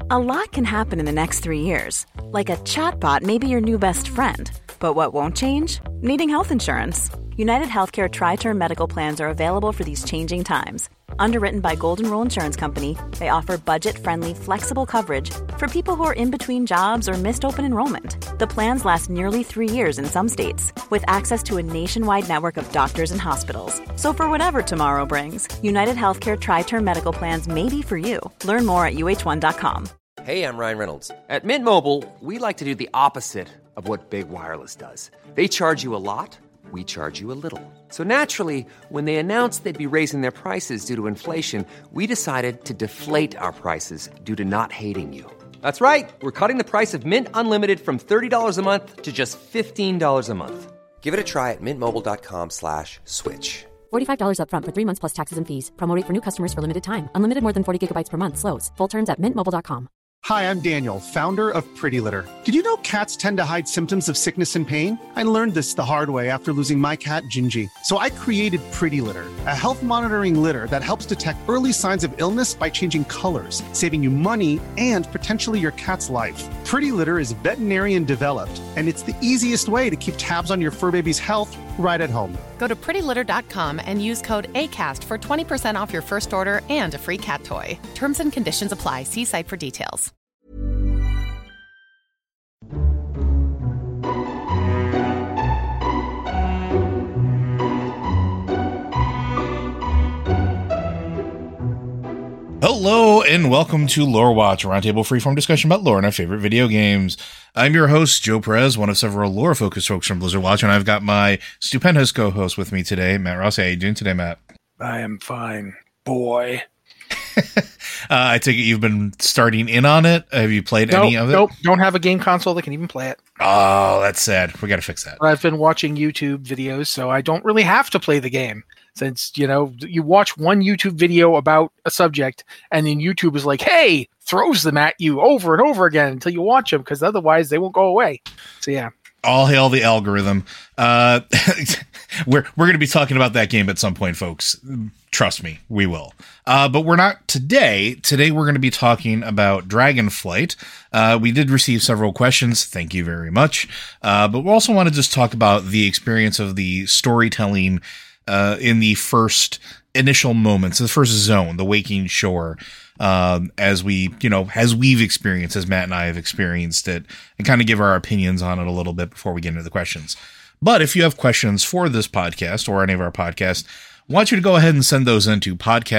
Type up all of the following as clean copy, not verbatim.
A lot can happen in the next 3 years. Like a chatbot may be your new best friend. But what won't change? Needing health insurance. United Healthcare Tri-Term Medical Plans are available for these changing times. Underwritten by Golden Rule Insurance Company, they offer budget-friendly, flexible coverage for people who are in between jobs or missed open enrollment. The plans last nearly 3 years in some states, with access to a nationwide network of doctors and hospitals. So for whatever tomorrow brings, United Healthcare Tri-Term Medical Plans may be for you. Learn more at uh1.com. Hey, I'm Ryan Reynolds. At Mint Mobile, we like to do the opposite of what Big Wireless does. They charge you a lot. We charge you a little. So naturally, when they announced they'd be raising their prices due to inflation, we decided to deflate our prices due to not hating you. That's right. We're cutting the price of Mint Unlimited from $30 a month to just $15 a month. Give it a try at mintmobile.com/switch. $45 up front for 3 months plus taxes and fees. Promo rate for new customers for limited time. Unlimited more than 40 gigabytes per month. Slows full terms at mintmobile.com. Hi, I'm Daniel, founder of Pretty Litter. Did you know cats tend to hide symptoms of sickness and pain? I learned this the hard way after losing my cat, Gingy. So I created Pretty Litter, a health monitoring litter that helps detect early signs of illness by changing colors, saving you money and potentially your cat's life. Pretty Litter is veterinarian developed, and it's the easiest way to keep tabs on your fur baby's health right at home. Go to prettylitter.com and use code ACAST for 20% off your first order and a free cat toy. Terms and conditions apply. See site for details. Hello and welcome to Lore Watch, a roundtable freeform discussion about lore and our favorite video games. I'm your host, Joe Perez, one of several lore-focused folks from Blizzard Watch, and I've got my stupendous co-host with me today, Matt Ross. How are you doing today, Matt? I am fine, boy. I take it you've been starting in on it. Have you played any of it? Nope, don't have a game console that can even play it. Oh, that's sad. We got to fix that. I've been watching YouTube videos, so I don't really have to play the game. Since, you know, you watch one YouTube video about a subject, and then YouTube is like, hey, throws them at you over and over again until you watch them, because otherwise they won't go away. So, yeah. All hail the algorithm. We're going to be talking about that game at some point, folks. Trust me, we will. But we're not today. Today we're going to be talking about Dragonflight. We did receive several questions. Thank you very much. But we also want to just talk about the experience of the storytelling in the first initial moments, the first zone, the Waking Shore, as we've experienced, as Matt and I have experienced it, and kind of give our opinions on it a little bit before we get into the questions. But if you have questions for this podcast or any of our podcasts, I want you to go ahead and send those into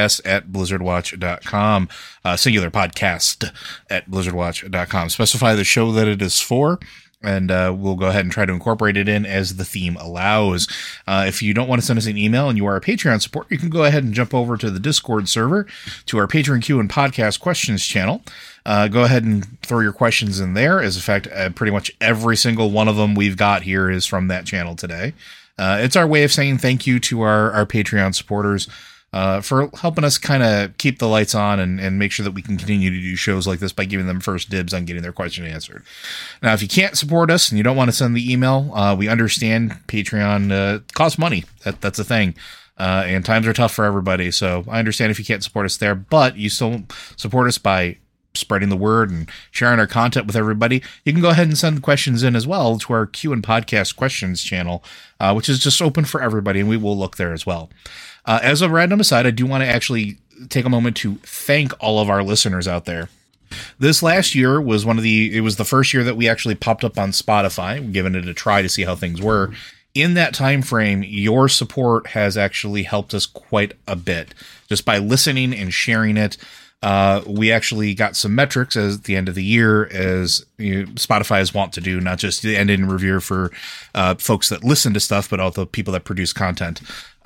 podcast@blizzardwatch.com, singular podcast at blizzardwatch.com. Specify the show that it is for, and we'll go ahead and try to incorporate it in as the theme allows. If you don't want to send us an email and you are a Patreon supporter, you can go ahead and jump over to the Discord server, to our Patreon Q and Podcast Questions channel. Go ahead and throw your questions in there. As a fact, pretty much every single one of them we've got here is from that channel today. It's our way of saying thank you to our Patreon supporters for helping us kind of keep the lights on and make sure that we can continue to do shows like this by giving them first dibs on getting their question answered. Now, if you can't support us and you don't want to send the email, we understand Patreon costs money. That's a thing. And times are tough for everybody. So I understand if you can't support us there, but you still support us by spreading the word and sharing our content with everybody. You can go ahead and send questions in as well to our Q and Podcast Questions channel, which is just open for everybody, and we will look there as well. As a random aside, I do want to actually take a moment to thank all of our listeners out there. This last year was it was the first year that we actually popped up on Spotify. We've given it a try to see how things were. In that time frame, your support has actually helped us quite a bit. Just by listening and sharing it, we actually got some metrics at the end of the year, as Spotify is wont to do, not just the end-in review for folks that listen to stuff, but also people that produce content.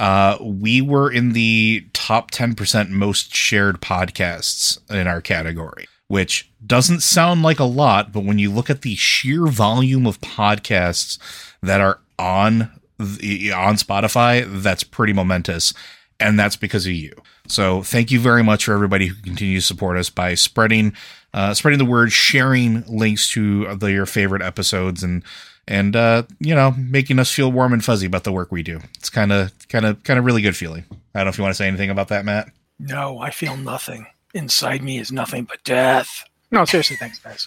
We were in the top 10% most shared podcasts in our category, which doesn't sound like a lot, but when you look at the sheer volume of podcasts that are on Spotify, that's pretty momentous. And that's because of you. So thank you very much for everybody who continues to support us by spreading the word, sharing links to your favorite episodes, and making us feel warm and fuzzy about the work we do. It's kind of really good feeling. I don't know if you want to say anything about that, Matt. No, I feel nothing. Inside me is nothing but death. No, seriously, thanks, guys.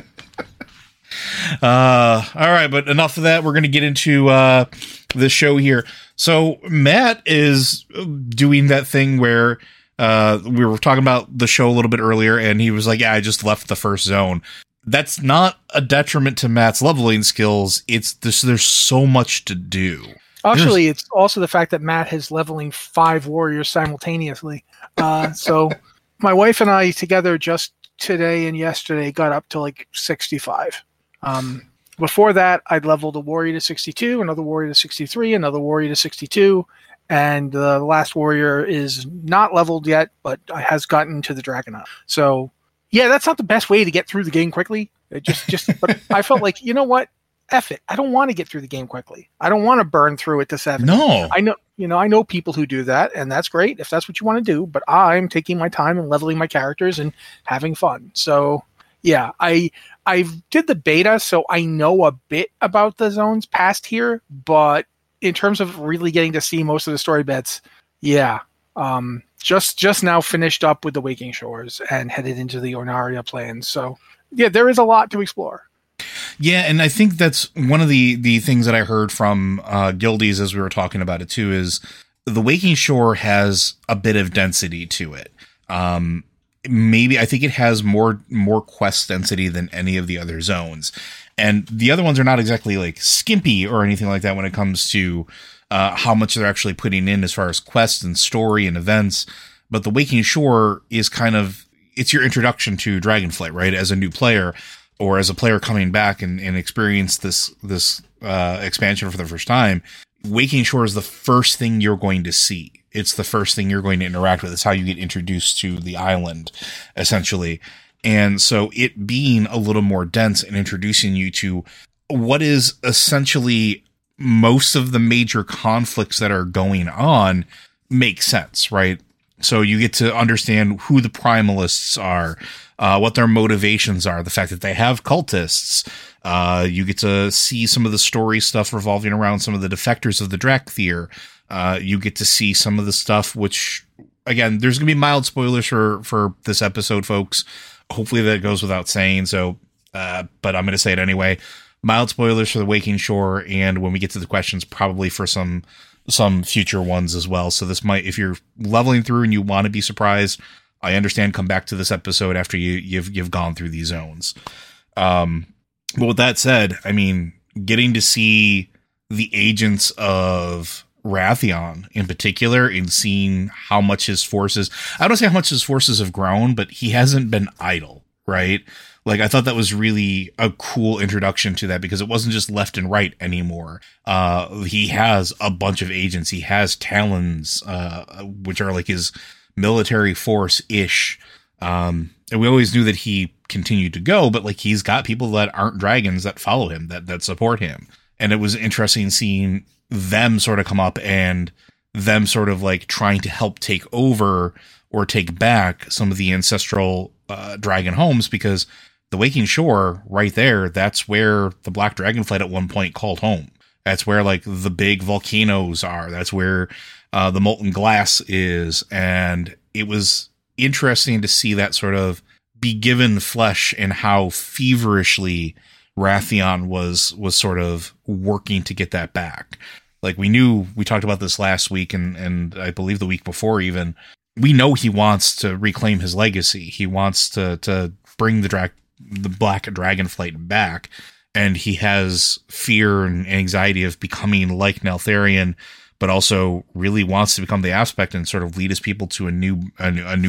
All right, but enough of that. We're going to get into the show here. So Matt is doing that thing where we were talking about the show a little bit earlier, and he was like, yeah, I just left the first zone. That's not a detriment to Matt's leveling skills. It's this, there's so much to do. Actually, it's also the fact that Matt is leveling 5 warriors simultaneously. So my wife and I together just today and yesterday got up to like 65. Before that, I'd leveled a warrior to 62, another warrior to 63, another warrior to 62, and the last warrior is not leveled yet, but has gotten to the Dragonite. So, yeah, that's not the best way to get through the game quickly. But I felt like, you know what? F it. I don't want to get through the game quickly. I don't want to burn through it to 7. No. I know people who do that, and that's great if that's what you want to do, but I'm taking my time and leveling my characters and having fun. So, yeah, I did the beta, so I know a bit about the zones past here, but in terms of really getting to see most of the story bits, yeah. Just now finished up with the Waking Shores and headed into the Ornaria Plains. So, yeah, there is a lot to explore. Yeah, and I think that's one of the things that I heard from Guildies as we were talking about it too, is the Waking Shore has a bit of density to it. Maybe I think it has more quest density than any of the other zones. And the other ones are not exactly like skimpy or anything like that when it comes to how much they're actually putting in as far as quests and story and events. But the Waking Shore is kind of, it's your introduction to Dragonflight, right? As a new player, or as a player coming back and experience this expansion for the first time, Waking Shore is the first thing you're going to see. It's the first thing you're going to interact with. It's how you get introduced to the island, essentially. And so it being a little more dense and introducing you to what is essentially most of the major conflicts that are going on makes sense, right? So you get to understand who the primalists are, what their motivations are, the fact that they have cultists. You get to see some of the story stuff revolving around some of the defectors of the Drakthir. You get to see some of the stuff, which, again, there's going to be mild spoilers for this episode, folks. Hopefully that goes without saying. So, but I'm going to say it anyway. Mild spoilers for the Waking Shore, and when we get to the questions, probably for some future ones as well. So this might, if you're leveling through and you want to be surprised, I understand. Come back to this episode after you've gone through these zones. But with that said, I mean, getting to see the agents of Wrathion in particular and seeing how much his forces, I don't say how much his forces have grown, but he hasn't been idle, right? Like, I thought that was really a cool introduction to that, because it wasn't just left and right anymore. He has a bunch of agents. He has Talons, which are like his military force-ish. And we always knew that he continued to go, but like, he's got people that aren't dragons that follow him, that support him. And it was interesting seeing them sort of come up and them sort of like trying to help take over or take back some of the ancestral dragon homes, because the Waking Shore right there, that's where the Black Dragonflight at one point called home. That's where like the big volcanoes are. That's where the molten glass is. And it was interesting to see that sort of be given flesh and how feverishly Wrathion was sort of working to get that back. Like, we talked about this last week and I believe the week before even. We know he wants to reclaim his legacy. He wants to bring the Black Dragonflight back, and he has fear and anxiety of becoming like Neltharion, but also really wants to become the Aspect and sort of lead his people to a new, I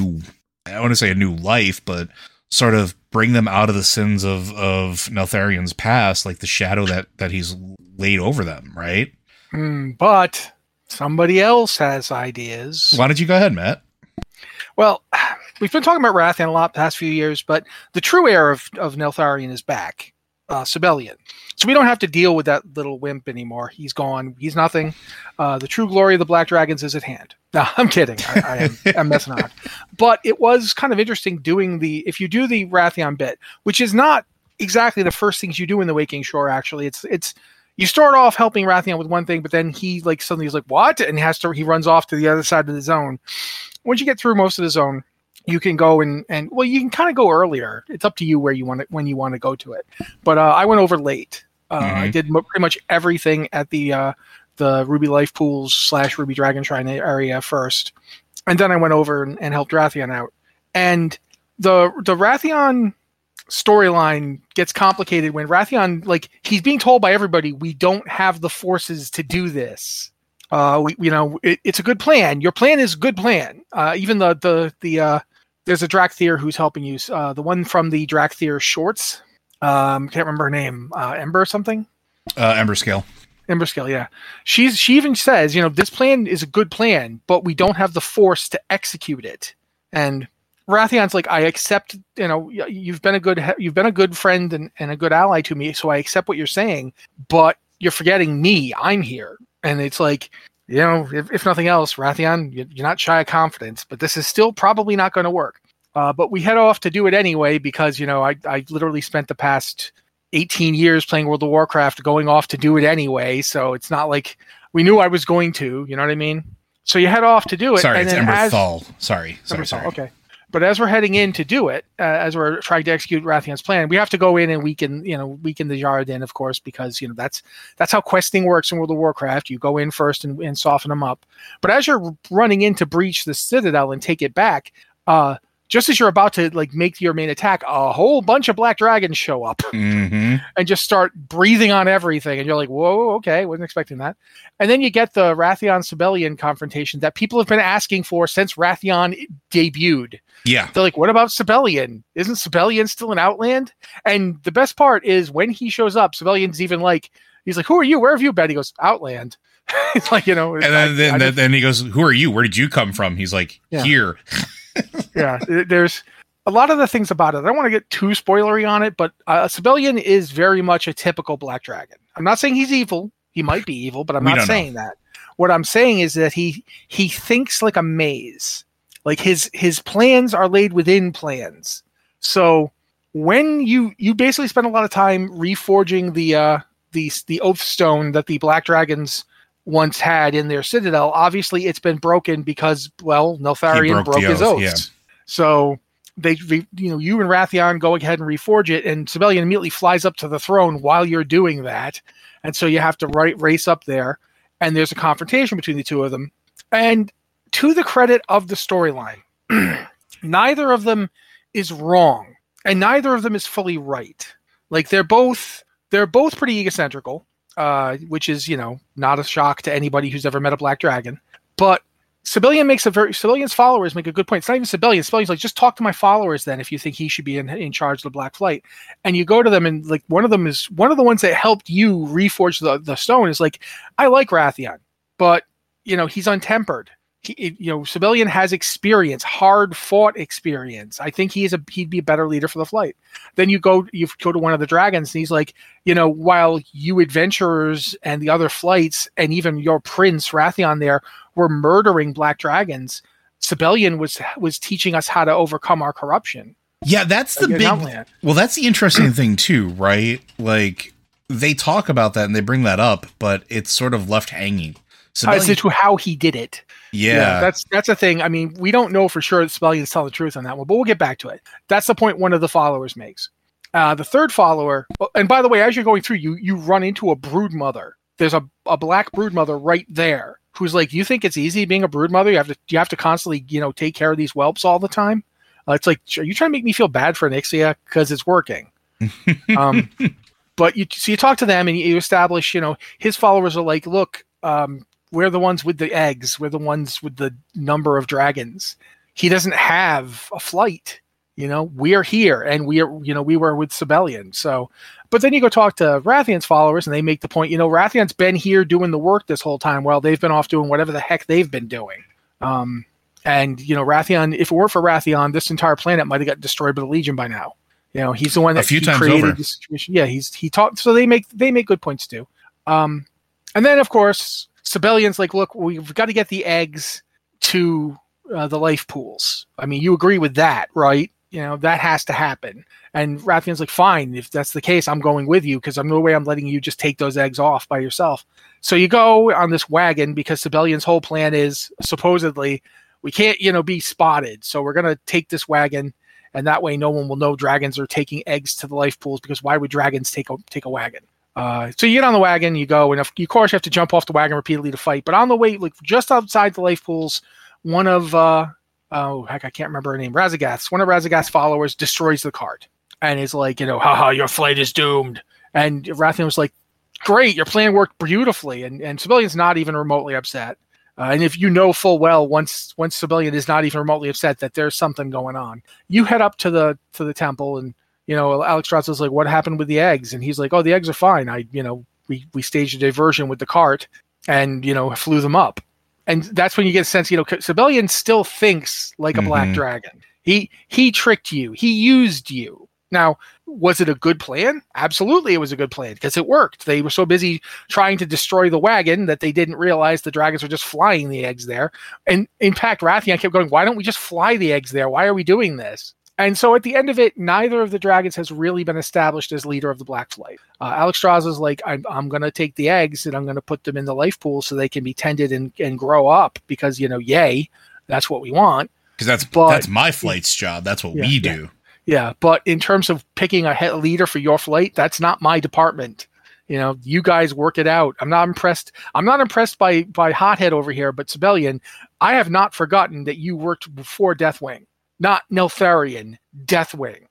want to say a new life, but sort of bring them out of the sins of Neltharion's past, like the shadow that he's laid over them, right? But somebody else has ideas. Why don't you go ahead, Matt? Well, we've been talking about Wrathion a lot the past few years, but the true heir of Neltharion is back, Sibelian. So we don't have to deal with that little wimp anymore. He's gone. He's nothing. The true glory of the Black Dragons is at hand. No, I'm kidding. I'm messing around. But it was kind of interesting doing if you do the Wrathion bit, which is not exactly the first things you do in the Waking Shore, actually. It's you start off helping Wrathion with one thing, but then he like suddenly is like, what? And he runs off to the other side of the zone. Once you get through most of the zone, you can go and well, you can kind of go earlier. It's up to you when you want to go to it. But I went over late. I did pretty much everything at the Ruby Life Pools / Ruby Dragon Shrine area first, and then I went over and helped Wrathion out. And the Wrathion storyline gets complicated when Wrathion, like, he's being told by everybody, we don't have the forces to do this. It's a good plan. Your plan is a good plan. Even the there's a Drakthir who's helping you. The one from the Drakthir shorts. Can't remember her name. Ember something. Emberscale. Emberscale, yeah. She even says, this plan is a good plan, but we don't have the force to execute it. And Wrathion's like, I accept. You've been a good friend and a good ally to me, so I accept what you're saying. But you're forgetting me. I'm here, and it's like, if nothing else, Wrathion, you're not shy of confidence, but this is still probably not going to work. But we head off to do it anyway because I literally spent the past 18 years playing World of Warcraft, going off to do it anyway. So it's not like we knew I was going to. You know what I mean? So you head off to do it. Sorry, and it's Emberthal. Sorry. Okay. But as we're heading in to do it, as we're trying to execute Wrathion's plan, we have to go in and weaken the Jarden, of course, because that's how questing works in World of Warcraft. You go in first and soften them up. But as you're running in to breach the Citadel and take it back, just as you're about to make your main attack, a whole bunch of black dragons show up and just start breathing on everything. And you're like, whoa, okay, wasn't expecting that. And then you get the Wrathion-Sibelian confrontation that people have been asking for since Wrathion debuted. Yeah. They're like, what about Sibelian? Isn't Sibelian still an Outland? And the best part is when he shows up, Sibelian's even he's like, who are you? Where have you been? He goes, Outland. It's like, And then he goes, who are you? Where did you come from? He's like, here. Yeah, there's a lot of the things about it. I don't want to get too spoilery on it, but Sibelian is very much a typical black dragon. I'm not saying he's evil. He might be evil, but I'm not saying that. What I'm saying is that he thinks like a maze. Like his plans are laid within plans. So when you basically spend a lot of time reforging the oath stone that the black dragons once had in their citadel, obviously it's been broken because, well, Neltharion broke his oaths. Yeah. So you and Wrathion go ahead and reforge it, and Sibelian immediately flies up to the throne while you're doing that. And so you have to race up there, and there's a confrontation between the two of them. And to the credit of the storyline, neither of them is wrong, and neither of them is fully right. Like they're both pretty egocentrical. Which is, not a shock to anybody who's ever met a black dragon. But Sibelian's followers make a good point. It's not even Sibelian. Sibelian's like, just talk to my followers then if you think he should be in charge of the Black Flight. And you go to them and one of the ones that helped you reforge the stone is like, I like Wrathion, but he's untempered. Sibelian has experience, hard fought experience. I think he'd be a better leader for the flight. Then you go to one of the dragons, and he's like, while you adventurers and the other flights, and even your prince Wrathion there were murdering black dragons, Sibelian was teaching us how to overcome our corruption. Yeah, that's the that's the interesting thing too, right? Like they talk about that and they bring that up, but it's sort of left hanging. As to how he did it. Yeah, that's a thing. I mean, we don't know for sure that Sibelian's telling the truth on that one, but we'll get back to it. That's the point one of the followers makes. The third follower, and by the way, as you're going through, you run into a broodmother. There's a black broodmother right there who's like, you think it's easy being a broodmother? You have to constantly, take care of these whelps all the time. It's like, are you trying to make me feel bad for Onyxia? Because it's working. But you talk to them and you establish, his followers are like, look, we're the ones with the eggs. We're the ones with the number of dragons. He doesn't have a flight. We're here, and we were with Sibelian. So, but then you go talk to Wrathion's followers, and they make the point, Wrathion's been here doing the work this whole time while they've been off doing whatever the heck they've been doing. And Wrathion, if it weren't for Wrathion, this entire planet might have got destroyed by the Legion by now. He's the one that a few times created over. This situation. Yeah, he taught. So they make good points too. And then of course Sibelian's like, look, we've got to get the eggs to the life pools. I mean, you agree with that, right? That has to happen. And Wrathion's like, fine, if that's the case, I'm going with you because no way I'm letting you just take those eggs off by yourself. So you go on this wagon because Sibelian's whole plan is supposedly we can't, be spotted. So we're going to take this wagon, and that way no one will know dragons are taking eggs to the life pools, because why would dragons take a wagon? So you get on the wagon, you go, and of course you have to jump off the wagon repeatedly to fight. But on the way, like just outside the life pools, one of, I can't remember her name, Razagath's, one of Razagath's followers destroys the cart and is like, haha, your flight is doomed. And Wrathion was like, great, your plan worked beautifully. And Sibelian's not even remotely upset. And if you know full well, once Sibelian is not even remotely upset, that there's something going on, you head up to the temple, and Alexstrasza's like, what happened with the eggs? And he's like, oh, the eggs are fine. We staged a diversion with the cart and flew them up. And that's when you get a sense, Sibelian still thinks like a black dragon. He tricked you. He used you. Now, was it a good plan? Absolutely, it was a good plan, because it worked. They were so busy trying to destroy the wagon that they didn't realize the dragons were just flying the eggs there. And in fact, Wrathion kept going, why don't we just fly the eggs there? Why are we doing this? And so at the end of it, neither of the dragons has really been established as leader of the Black Flight. Alexstrasza's like, I'm going to take the eggs and I'm going to put them in the life pool so they can be tended and grow up, because, yay, that's what we want. Because that's my flight's job. That's what we do. Yeah, but in terms of picking a head leader for your flight, that's not my department. You guys work it out. I'm not impressed. I'm not impressed by Hothead over here, but Sibelian, I have not forgotten that you worked before Deathwing, not Neltharion, Deathwing.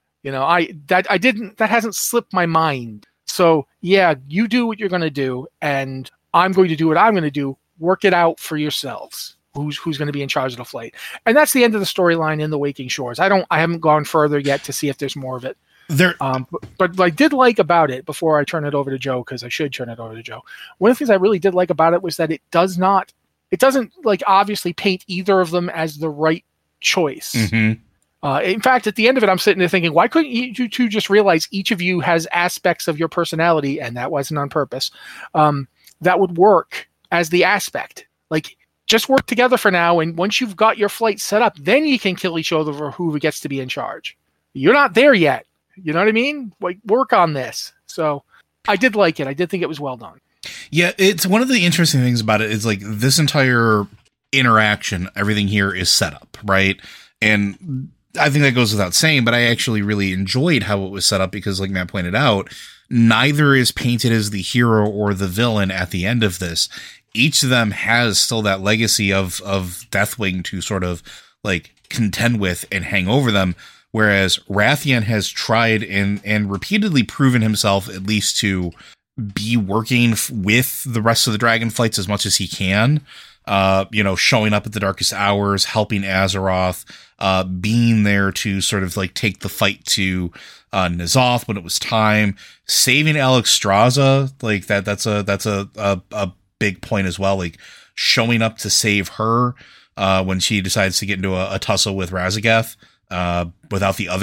That hasn't slipped my mind. So yeah, you do what you're going to do, and I'm going to do what I'm going to do. Work it out for yourselves. Who's going to be in charge of the flight. And that's the end of the storyline in the Waking Shores. I haven't gone further yet to see if there's more of it. But I did like about it, before I turn it over to Joe, because I should turn it over to Joe. One of the things I really did like about it was that it doesn't like obviously paint either of them as the right choice. Mm-hmm. In fact, at the end of it, I'm sitting there thinking, why couldn't you two just realize each of you has aspects of your personality, and that wasn't on purpose, that would work as the aspect? Like, just work together for now, and once you've got your flight set up, then you can kill each other for who gets to be in charge. You're not there yet. You know what I mean? Like, work on this. So I did like it. I did think it was well done. Yeah, it's one of the interesting things about it is like this entire interaction, everything here is set up, right? And I think that goes without saying, but I actually really enjoyed how it was set up, because like Matt pointed out, neither is painted as the hero or the villain at the end of this. Each of them has still that legacy of Deathwing to sort of like contend with and hang over them. Whereas Wrathion has tried and repeatedly proven himself at least to be working with the rest of the Dragonflights as much as he can. Showing up at the darkest hours, helping Azeroth, being there to sort of like take the fight to N'Zoth when it was time, saving Alexstrasza. Like that's a big point as well, like showing up to save her when she decides to get into a tussle with Razagath without the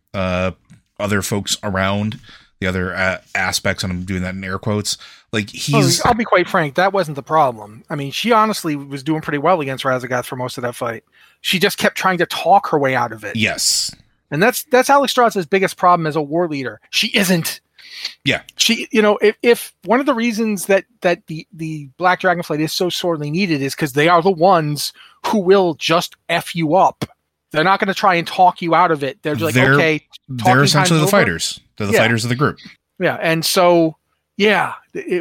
other folks around, the other aspects, and I'm doing that in air quotes. Like I'll be quite frank, that wasn't the problem. I mean, she honestly was doing pretty well against Razagath for most of that fight. She just kept trying to talk her way out of it. Yes. And that's Alexstrasza's biggest problem as a war leader. She isn't. Yeah. She, if one of the reasons that the Black Dragonflight is so sorely needed is because they are the ones who will just F you up. They're not going to try and talk you out of it. They're just like, okay. They're essentially the fighters. They're the fighters of the group. Yeah. And so, yeah,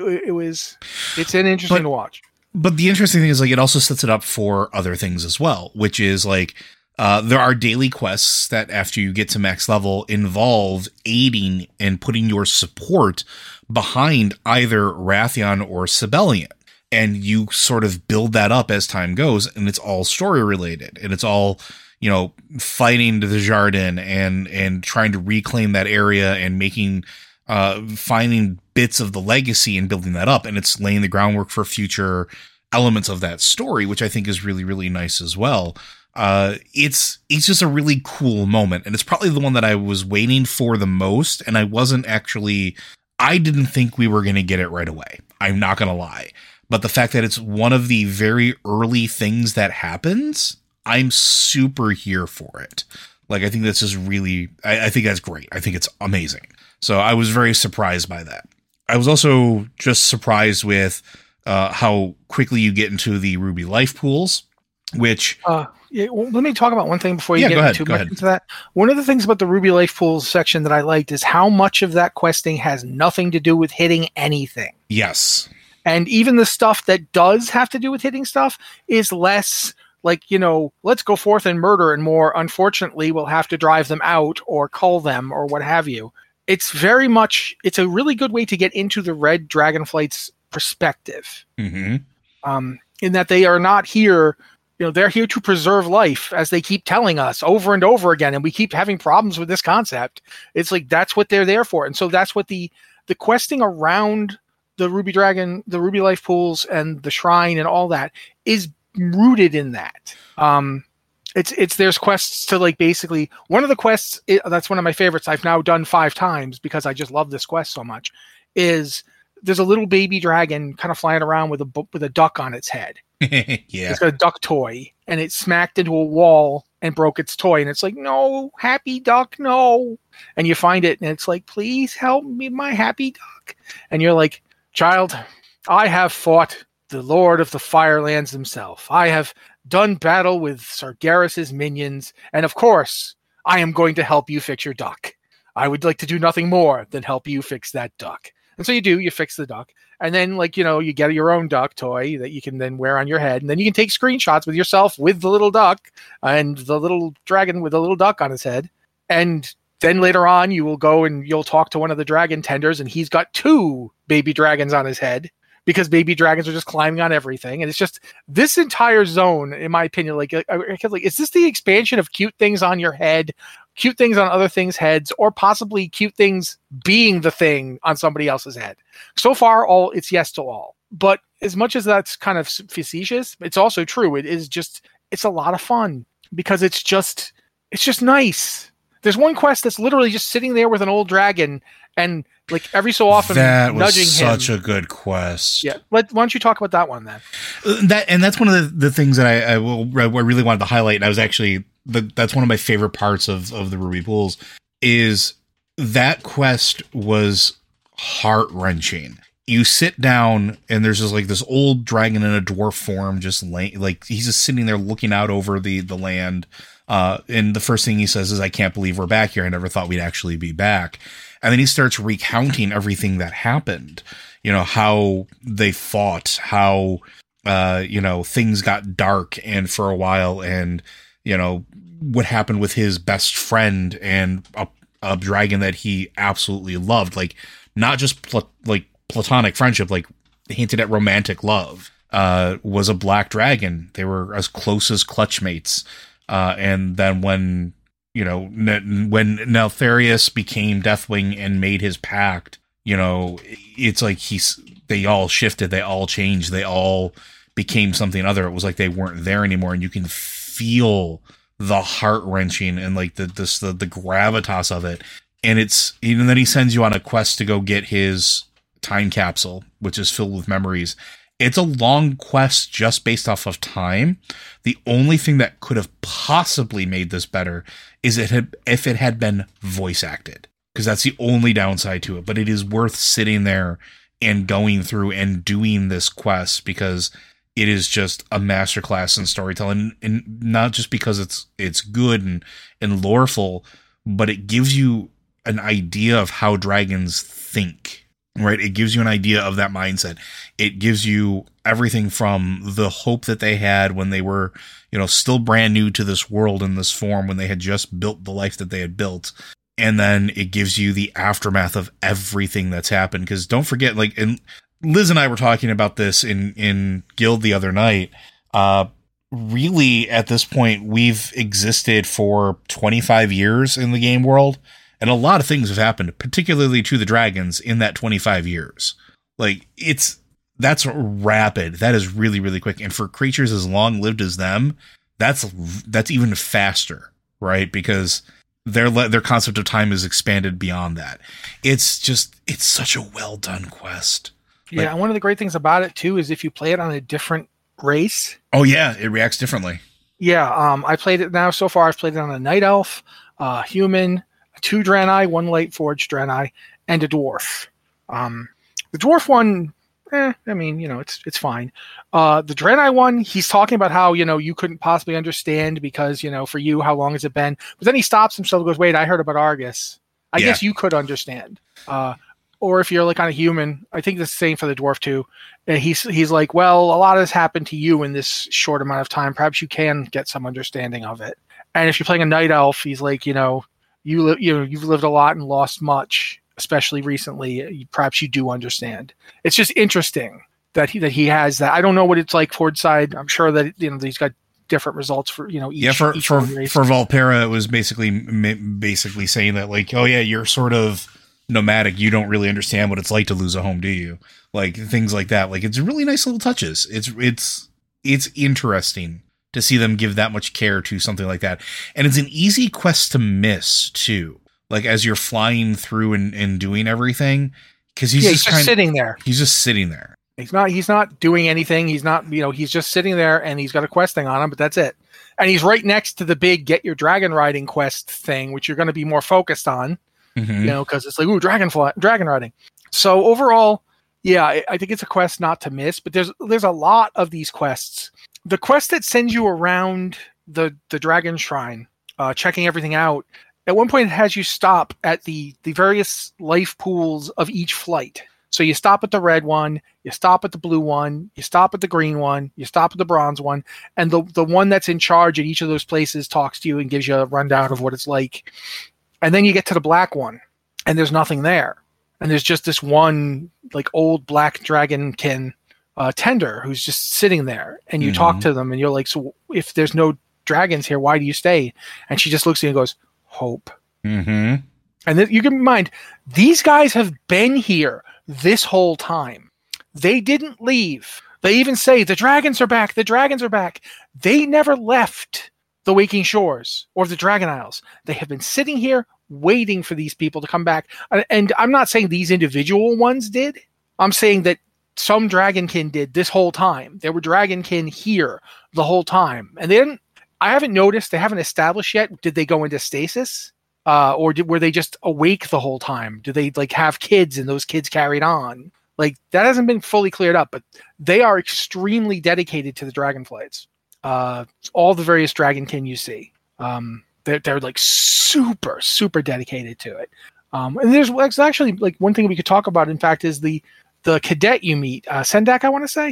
it's an interesting to watch. But the interesting thing is like, it also sets it up for other things as well, which is like, there are daily quests that after you get to max level involve aiding and putting your support behind either Wrathion or Sibelian. And you sort of build that up as time goes, and it's all story related, and it's all, fighting the Jardin and trying to reclaim that area and making, finding bits of the legacy and building that up. And it's laying the groundwork for future elements of that story, which I think is really, really nice as well. It's just a really cool moment, and it's probably the one that I was waiting for the most. And I didn't think we were going to get it right away. I'm not going to lie, but the fact that it's one of the very early things that happens, I'm super here for it. Like, I think that's just really, I think that's great. I think it's amazing. So I was very surprised by that. I was also just surprised with, how quickly you get into the Ruby life pools, which Yeah, well, let me talk about one thing before you go get too much into that. One of the things about the Ruby Life Pools section that I liked is how much of that questing has nothing to do with hitting anything. Yes. And even the stuff that does have to do with hitting stuff is less like, let's go forth and murder, and more, unfortunately, we'll have to drive them out or cull them or what have you. It's a really good way to get into the Red Dragonflight's perspective. Mm-hmm. In that they are not here, they're here to preserve life, as they keep telling us over and over again, and we keep having problems with this concept. It's like that's what they're there for. And so that's what the questing around the Ruby Dragon, the Ruby Life Pools, and the Shrine and all that is rooted in that. There's quests to, like, basically one of the quests, that's one of my favorites I've now done 5 times because I just love this quest so much, is there's a little baby dragon kind of flying around with a duck on its head. Yeah. It's got a duck toy, and it smacked into a wall and broke its toy, and it's like, no, happy duck, no. And you find it, and it's like, please help me, my happy duck. And you're like, child, I have fought the Lord of the Firelands himself. I have done battle with Sargeras' minions, and of course, I am going to help you fix your duck. I would like to do nothing more than help you fix that duck. And so you fix the duck. And then, you get your own duck toy that you can then wear on your head. And then you can take screenshots with yourself with the little duck and the little dragon with the little duck on his head. And then later on, you will go and you'll talk to one of the dragon tenders, and he's got 2 baby dragons on his head, because baby dragons are just climbing on everything. And it's just this entire zone, in my opinion, is this the expansion of cute things on your head, cute things on other things' heads, or possibly cute things being the thing on somebody else's head? So far, it's yes to all. But as much as that's kind of facetious, it's also true. It's a lot of fun because it's just nice. There's one quest that's literally just sitting there with an old dragon, and like every so often that nudging was him. such a good quest. Yeah, why don't you talk about that one then? That's one of the things that I really wanted to highlight. And I was actually that's one of my favorite parts of the Ruby Pools, is that quest was heart-wrenching. You sit down and there's just like this old dragon in a dwarf form, just he's just sitting there looking out over the land. And the first thing he says is, I can't believe we're back here. I never thought we'd actually be back. And then he starts recounting everything that happened, how they fought, how, things got dark and for a while, and, what happened with his best friend and a dragon that he absolutely loved. Like, not just platonic friendship, like hinted at romantic love, was a black dragon. They were as close as clutch mates. And then when Neltharius became Deathwing and made his pact, it's like they all shifted, they all changed, they all became something other. It was like they weren't there anymore, and you can feel the heart wrenching and like the gravitas of it. And then he sends you on a quest to go get his time capsule, which is filled with memories. It's a long quest just based off of time. The only thing that could have possibly made this better is if it had been voice acted, because that's the only downside to it. But it is worth sitting there and going through and doing this quest, because it is just a masterclass in storytelling, and not just because it's good and loreful, but it gives you an idea of how dragons think. Right. It gives you an idea of that mindset. It gives you everything from the hope that they had when they were, still brand new to this world in this form, when they had just built the life that they had built. And then it gives you the aftermath of everything that's happened. Because don't forget, and Liz and I were talking about this in Guild the other night. Really, at this point, we've existed for 25 years in the game world. And a lot of things have happened, particularly to the dragons, in that 25 years. That's rapid. That is really, really quick. And for creatures as long-lived as them, that's even faster, right? Because their concept of time is expanded beyond that. It's such a well-done quest. Yeah, and one of the great things about it, too, is if you play it on a different race. Oh, yeah, it reacts differently. Yeah, I played it now. So far, I've played it on a Night Elf, Human, 2 Draenei, 1 Light Forged Draenei, and a Dwarf. The Dwarf one, I mean, it's fine. The Draenei one, he's talking about how, you couldn't possibly understand because, for you, how long has it been? But then he stops himself and goes, wait, I heard about Argus. I guess you could understand. Or if you're like on a human, I think the same for the dwarf too. And he's like, well, a lot has happened to you in this short amount of time. Perhaps you can get some understanding of it. And if you're playing a night elf, he's like, you've lived a lot and lost much, especially recently. Perhaps you do understand. It's just interesting that he has that. I don't know what it's like Ford side. I'm sure that he's got different results for each. For race. Valpera, it was basically saying that, like, oh yeah, you're sort of nomadic. You don't really understand what it's like to lose a home, do you? Like things like that. Like it's really nice little touches. It's interesting to see them give that much care to something like that, and it's an easy quest to miss too. Like as you're flying through and doing everything, because he's just sitting there. He's just sitting there. He's not doing anything. He's not, he's just sitting there and he's got a quest thing on him, but that's it. And he's right next to the big get your dragon riding quest thing, which you're going to be more focused on, because it's like, ooh, dragon riding. So overall, yeah, I think it's a quest not to miss, but there's a lot of these quests. The quest that sends you around the dragon shrine, checking everything out, at one point it has you stop at the various life pools of each flight. So you stop at the red one, you stop at the blue one, you stop at the green one, you stop at the bronze one, and the one that's in charge at each of those places talks to you and gives you a rundown of what it's like. And then you get to the black one, and there's nothing there. And there's just this one like old black dragonkin tender who's just sitting there, and you talk to them, and you're like, so if there's no dragons here, why do you stay? And she just looks at you and goes, hope. Mm-hmm. And you can mind, these guys have been here this whole time. They didn't leave. They even say, the dragons are back. The dragons are back. They never left the Waking Shores or the Dragon Isles. They have been sitting here waiting for these people to come back. And I'm not saying these individual ones did. I'm saying that some dragonkin did this whole time. There were dragonkin here the whole time. And I haven't noticed, they haven't established yet, did they go into stasis? Or were they just awake the whole time? Do they like have kids and those kids carried on? Like that hasn't been fully cleared up, but they are extremely dedicated to the dragonflights. All the various dragonkin you see, they're like super, super dedicated to it. And there's actually like one thing we could talk about. In fact, is the cadet you meet, Sendak, I want to say.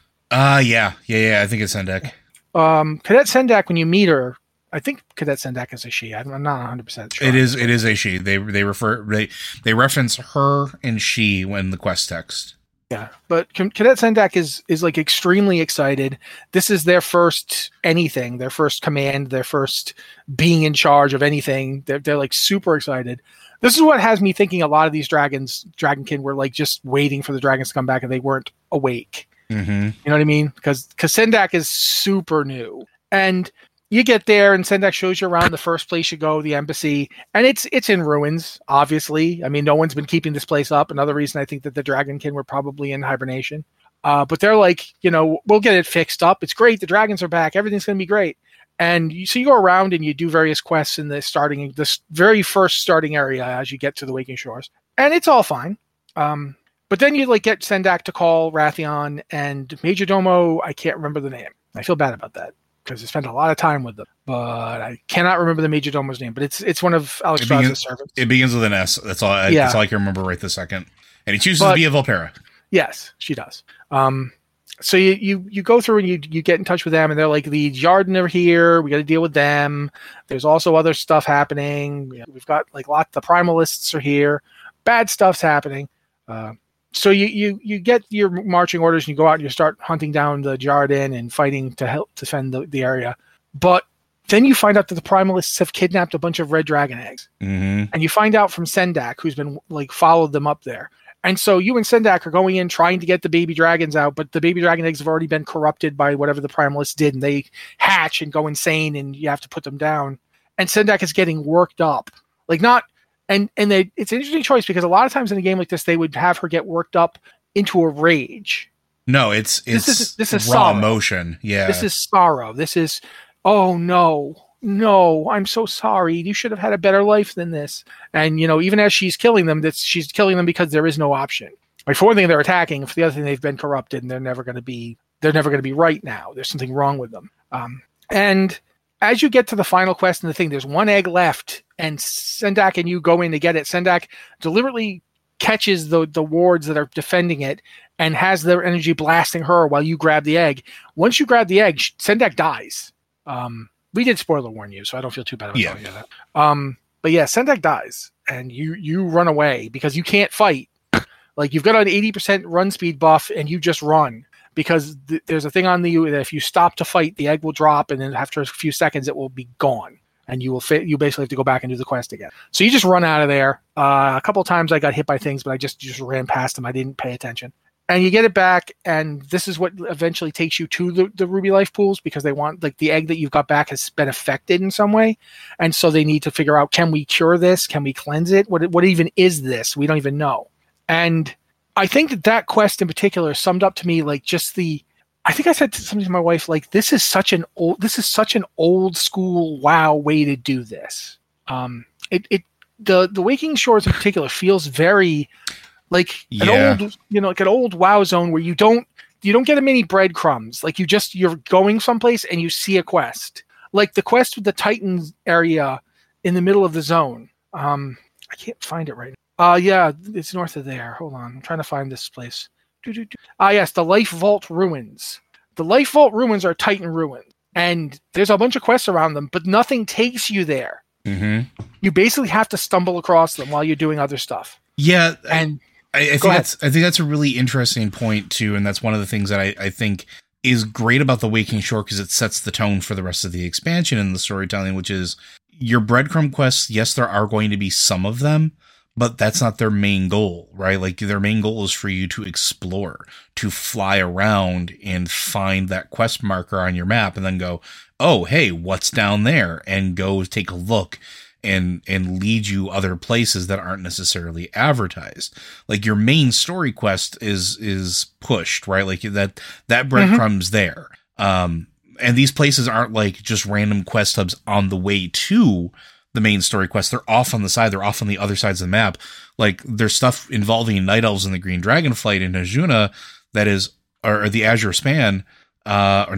Yeah. I think it's Sendak. Cadet Sendak, when you meet her, I think Cadet Sendak is a she. I'm not 100% sure. It is a she. They reference her and she when the quest text. Yeah, but Cadet Sendak is like extremely excited. This is their first anything, their first command, their first being in charge of anything. They're like super excited. This is what has me thinking a lot of these dragonkin were like just waiting for the dragons to come back and they weren't awake. Mm-hmm. You know what I mean? Because Sendak is super new. And you get there and Sendak shows you around the first place you go, the embassy, and it's in ruins, obviously. I mean, no one's been keeping this place up. Another reason I think that the dragonkin were probably in hibernation. But they're like, we'll get it fixed up. It's great. The dragons are back. Everything's going to be great. And so you go around and you do various quests in this very first starting area as you get to the Waking Shores. And it's all fine. But then you like get Sendak to call Wrathion and Majordomo. I can't remember the name. I feel bad about that, because I spent a lot of time with them, but I cannot remember the Majordomo's name. But it's one of Alex Strauss's servants. It begins with an S. That's all. That's all I can remember right this second. And he chooses to be a Valpera. Yes, she does. So you go through and you get in touch with them, and they're like, the Jarden are here. We got to deal with them. There's also other stuff happening. We've got like the Primalists are here. Bad stuff's happening. So you get your marching orders and you go out and you start hunting down the Jarden and fighting to help defend the area. But then you find out that the Primalists have kidnapped a bunch of red dragon eggs. Mm-hmm. And you find out from Sendak, who's been like followed them up there. And so you and Sendak are going in trying to get the baby dragons out, but the baby dragon eggs have already been corrupted by whatever the Primalists did, and they hatch and go insane, and you have to put them down. And Sendak is getting worked up. Like not... And it's an interesting choice, because a lot of times in a game like this, they would have her get worked up into a rage. No, this is raw sorrow. emotion. Yeah, this is sorrow. This is, oh no, I'm so sorry. You should have had a better life than this. And even as she's killing them, she's killing them because there is no option. Like, for one thing, they're attacking. For the other thing, they've been corrupted, and they're never going to be right now. There's something wrong with them. And as you get to the final quest in the thing, there's one egg left, and Sendak and you go in to get it. Sendak deliberately catches the wards that are defending it and has their energy blasting her while you grab the egg. Once you grab the egg, Sendak dies. We did spoiler warn you, so I don't feel too bad about telling you that. But yeah, Sendak dies, and you run away because you can't fight. Like, you've got an 80% run speed buff, and you just run. Because there's a thing on you that if you stop to fight, the egg will drop, and then after a few seconds, it will be gone, and you basically have to go back and do the quest again. So you just run out of there. A couple of times I got hit by things, but I just ran past them. I didn't pay attention. And you get it back, and this is what eventually takes you to the Ruby Life pools, because they want, like, the egg that you've got back has been affected in some way, and so they need to figure out, can we cure this? Can we cleanse it? What even is this? We don't even know. And I think that quest in particular summed up to me, like, just I think I said something to my wife, like, this is such an old school WoW way to do this. The Waking Shores in particular feels very like an old WoW zone where you don't get many breadcrumbs. Like, you're going someplace and you see a quest, like the quest with the Titans area in the middle of the zone. I can't find it right now. Yeah, it's north of there. Hold on. I'm trying to find this place. Yes, the Life Vault Ruins. The Life Vault Ruins are Titan ruins, and there's a bunch of quests around them, but nothing takes you there. Mm-hmm. You basically have to stumble across them while you're doing other stuff. Yeah, and I think that's a really interesting point too, and that's one of the things that I think is great about the Waking Shore, because it sets the tone for the rest of the expansion and the storytelling, which is your breadcrumb quests. Yes, there are going to be some of them, but that's not their main goal, right? Like, their main goal is for you to explore, to fly around and find that quest marker on your map and then go, oh, hey, what's down there? And go take a look and lead you other places that aren't necessarily advertised. Like, your main story quest is pushed, right? Like, that breadcrumb's there. And these places aren't like just random quest hubs on the way to the main story quest. They're off on the side. They're off on the other sides of the map. Like, there's stuff involving Night Elves and the Green Dragonflight in Najuna that is, or the Azure Span, the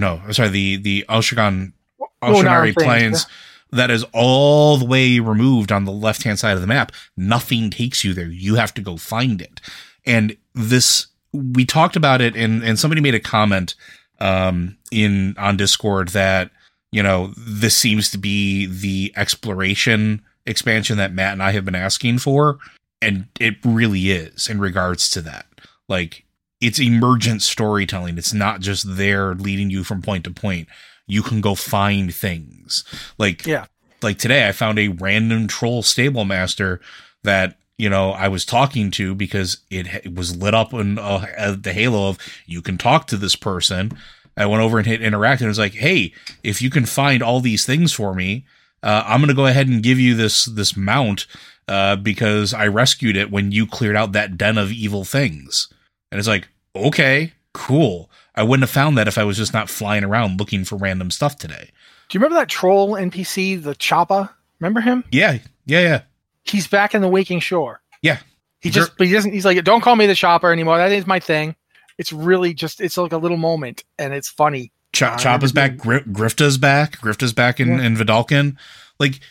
Alshaganari Plains, that is all the way removed on the left-hand side of the map. Nothing takes you there. You have to go find it. And we talked about it, and somebody made a comment on Discord that, this seems to be the exploration expansion that Matt and I have been asking for. And it really is in regards to that. Like, it's emergent storytelling. It's not just there leading you from point to point. You can go find things. Like today I found a random troll stable master that, I was talking to because it was lit up in the halo of, you can talk to this person. I went over and hit interact, and it was like, hey, if you can find all these things for me, I'm going to go ahead and give you this mount because I rescued it when you cleared out that den of evil things. And it's like, okay, cool. I wouldn't have found that if I was just not flying around looking for random stuff today. Do you remember that troll NPC, the Choppa? Remember him? Yeah. He's back in the Waking Shore. Yeah. But he doesn't, he's like, don't call me the Chopper anymore. That is my thing. It's really just, it's like a little moment, and it's funny. Choppa's back. Grifta's back. Grifta's back in Vidalcan. Like,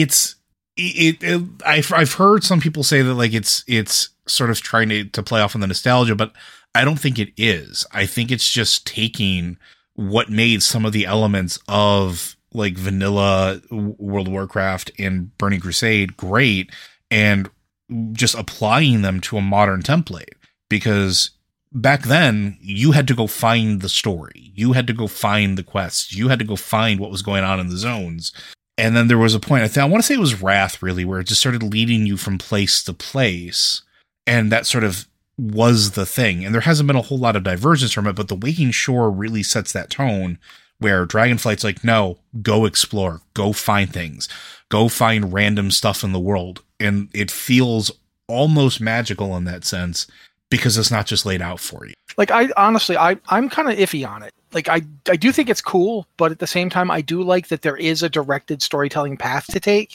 I've heard some people say that, like, it's sort of trying to play off on the nostalgia, but I don't think it is. I think it's just taking what made some of the elements of, like, vanilla World of Warcraft and Burning Crusade great, and just applying them to a modern template. Because back then, you had to go find the story. You had to go find the quests. You had to go find what was going on in the zones. And then there was a point, I want to say it was Wrath, really, where it just started leading you from place to place. And that sort of was the thing. And there hasn't been a whole lot of divergence from it, but the Waking Shore really sets that tone where Dragonflight's like, no, go explore, go find things, go find random stuff in the world. And it feels almost magical in that sense, because it's not just laid out for you. Like, I'm kind of iffy on it. Like, I do think it's cool, but at the same time, I do like that there is a directed storytelling path to take.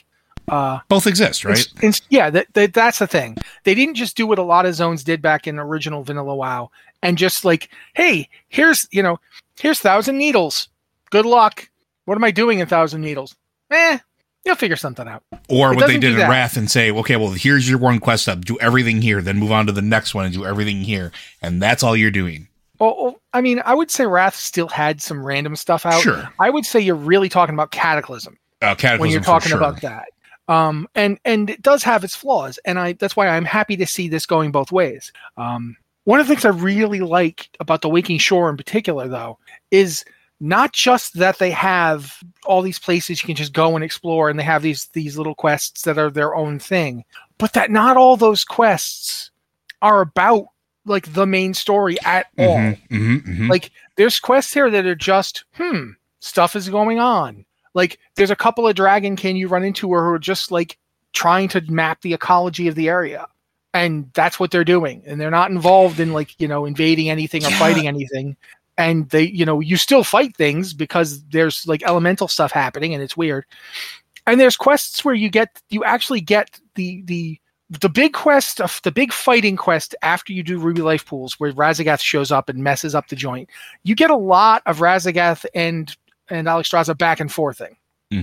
Both exist, right? That's the thing. They didn't just do what a lot of zones did back in original Vanilla WoW and just like, hey, here's 1,000 needles. Good luck. What am I doing in 1,000 needles? You'll figure something out. Or what they did in Wrath and say, okay, well, here's your one quest up. Do everything here, then move on to the next one and do everything here. And that's all you're doing. Well, I mean, I would say Wrath still had some random stuff out. Sure. I would say you're really talking about Cataclysm. Cataclysm when you're talking about that. And it does have its flaws. And that's why I'm happy to see this going both ways. One of the things I really like about the Waking Shore in particular, though, is not just that they have all these places you can just go and explore, and they have these little quests that are their own thing, but that not all those quests are about like the main story at all. Like there's quests here that are just, stuff is going on. Like there's a couple of Dragonkin you run into who are just like trying to map the ecology of the area. And that's what they're doing. And they're not involved in like, invading anything or fighting anything. And they, you still fight things because there's like elemental stuff happening and it's weird. And there's quests where you actually get the big quest of the big fighting quest after you do Ruby Life Pools, where Raszageth shows up and messes up the joint. You get a lot of Raszageth and Alexstrasza back and forthing.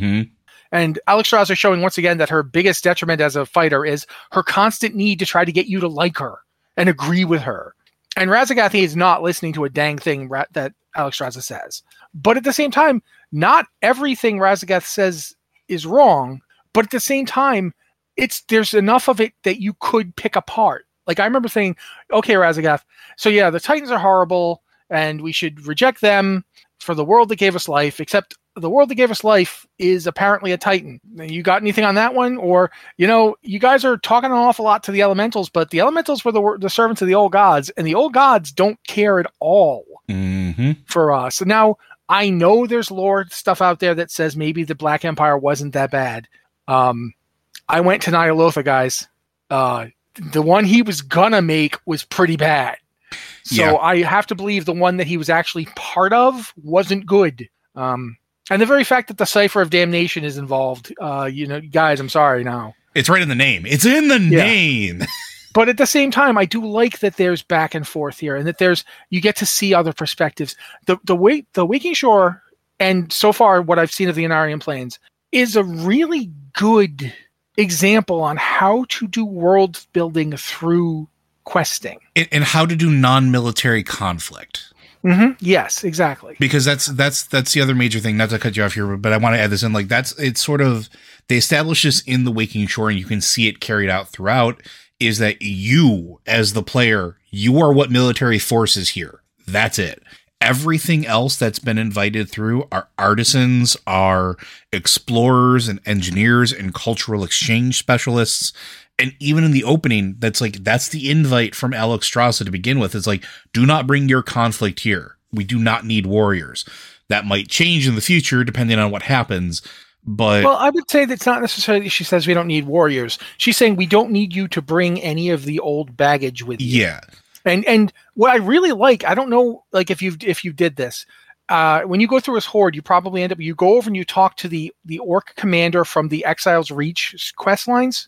And Alexstrasza showing once again that her biggest detriment as a fighter is her constant need to try to get you to like her and agree with her. And Raszageth is not listening to a dang thing that Alexstrasza says. But at the same time, not everything Raszageth says is wrong. But at the same time, there's enough of it that you could pick apart. Like I remember saying, okay, Raszageth, so yeah, the Titans are horrible and we should reject them for the world that gave us life, except the world that gave us life is apparently a Titan. You got anything on that one? Or, you guys are talking an awful lot to the elementals, but the elementals were the servants of the old gods, and the old gods don't care at all for us. So now I know there's lore stuff out there that says maybe the Black Empire wasn't that bad. I went to Ny'alotha, guys. The one he was gonna make was pretty bad. So I have to believe the one that he was actually part of wasn't good. And the very fact that the Cipher of Damnation is involved, guys, I'm sorry now. It's right in the name. It's in the name. But at the same time, I do like that there's back and forth here, and that you get to see other perspectives. The Waking Shore, and so far what I've seen of the Anarian Plains, is a really good example on how to do world building through questing. And how to do non-military conflict. Yes, exactly. Because that's the other major thing, not to cut you off here, but I want to add this in. Like it's sort of, they establish this in the Waking Shore, and you can see it carried out throughout, is that you, as the player, you are what military force is here. That's it. Everything else that's been invited through are artisans, are explorers and engineers and cultural exchange specialists. And even in the opening, that's the invite from Alexstrasza to begin with. It's like, do not bring your conflict here. We do not need warriors. That might change in the future depending on what happens. But I would say that's not necessarily she says we don't need warriors. She's saying we don't need you to bring any of the old baggage with you. Yeah. And what I really like, I don't know, like if you did this, when you go through his horde, you probably you go over and you talk to the orc commander from the Exiles Reach quest lines.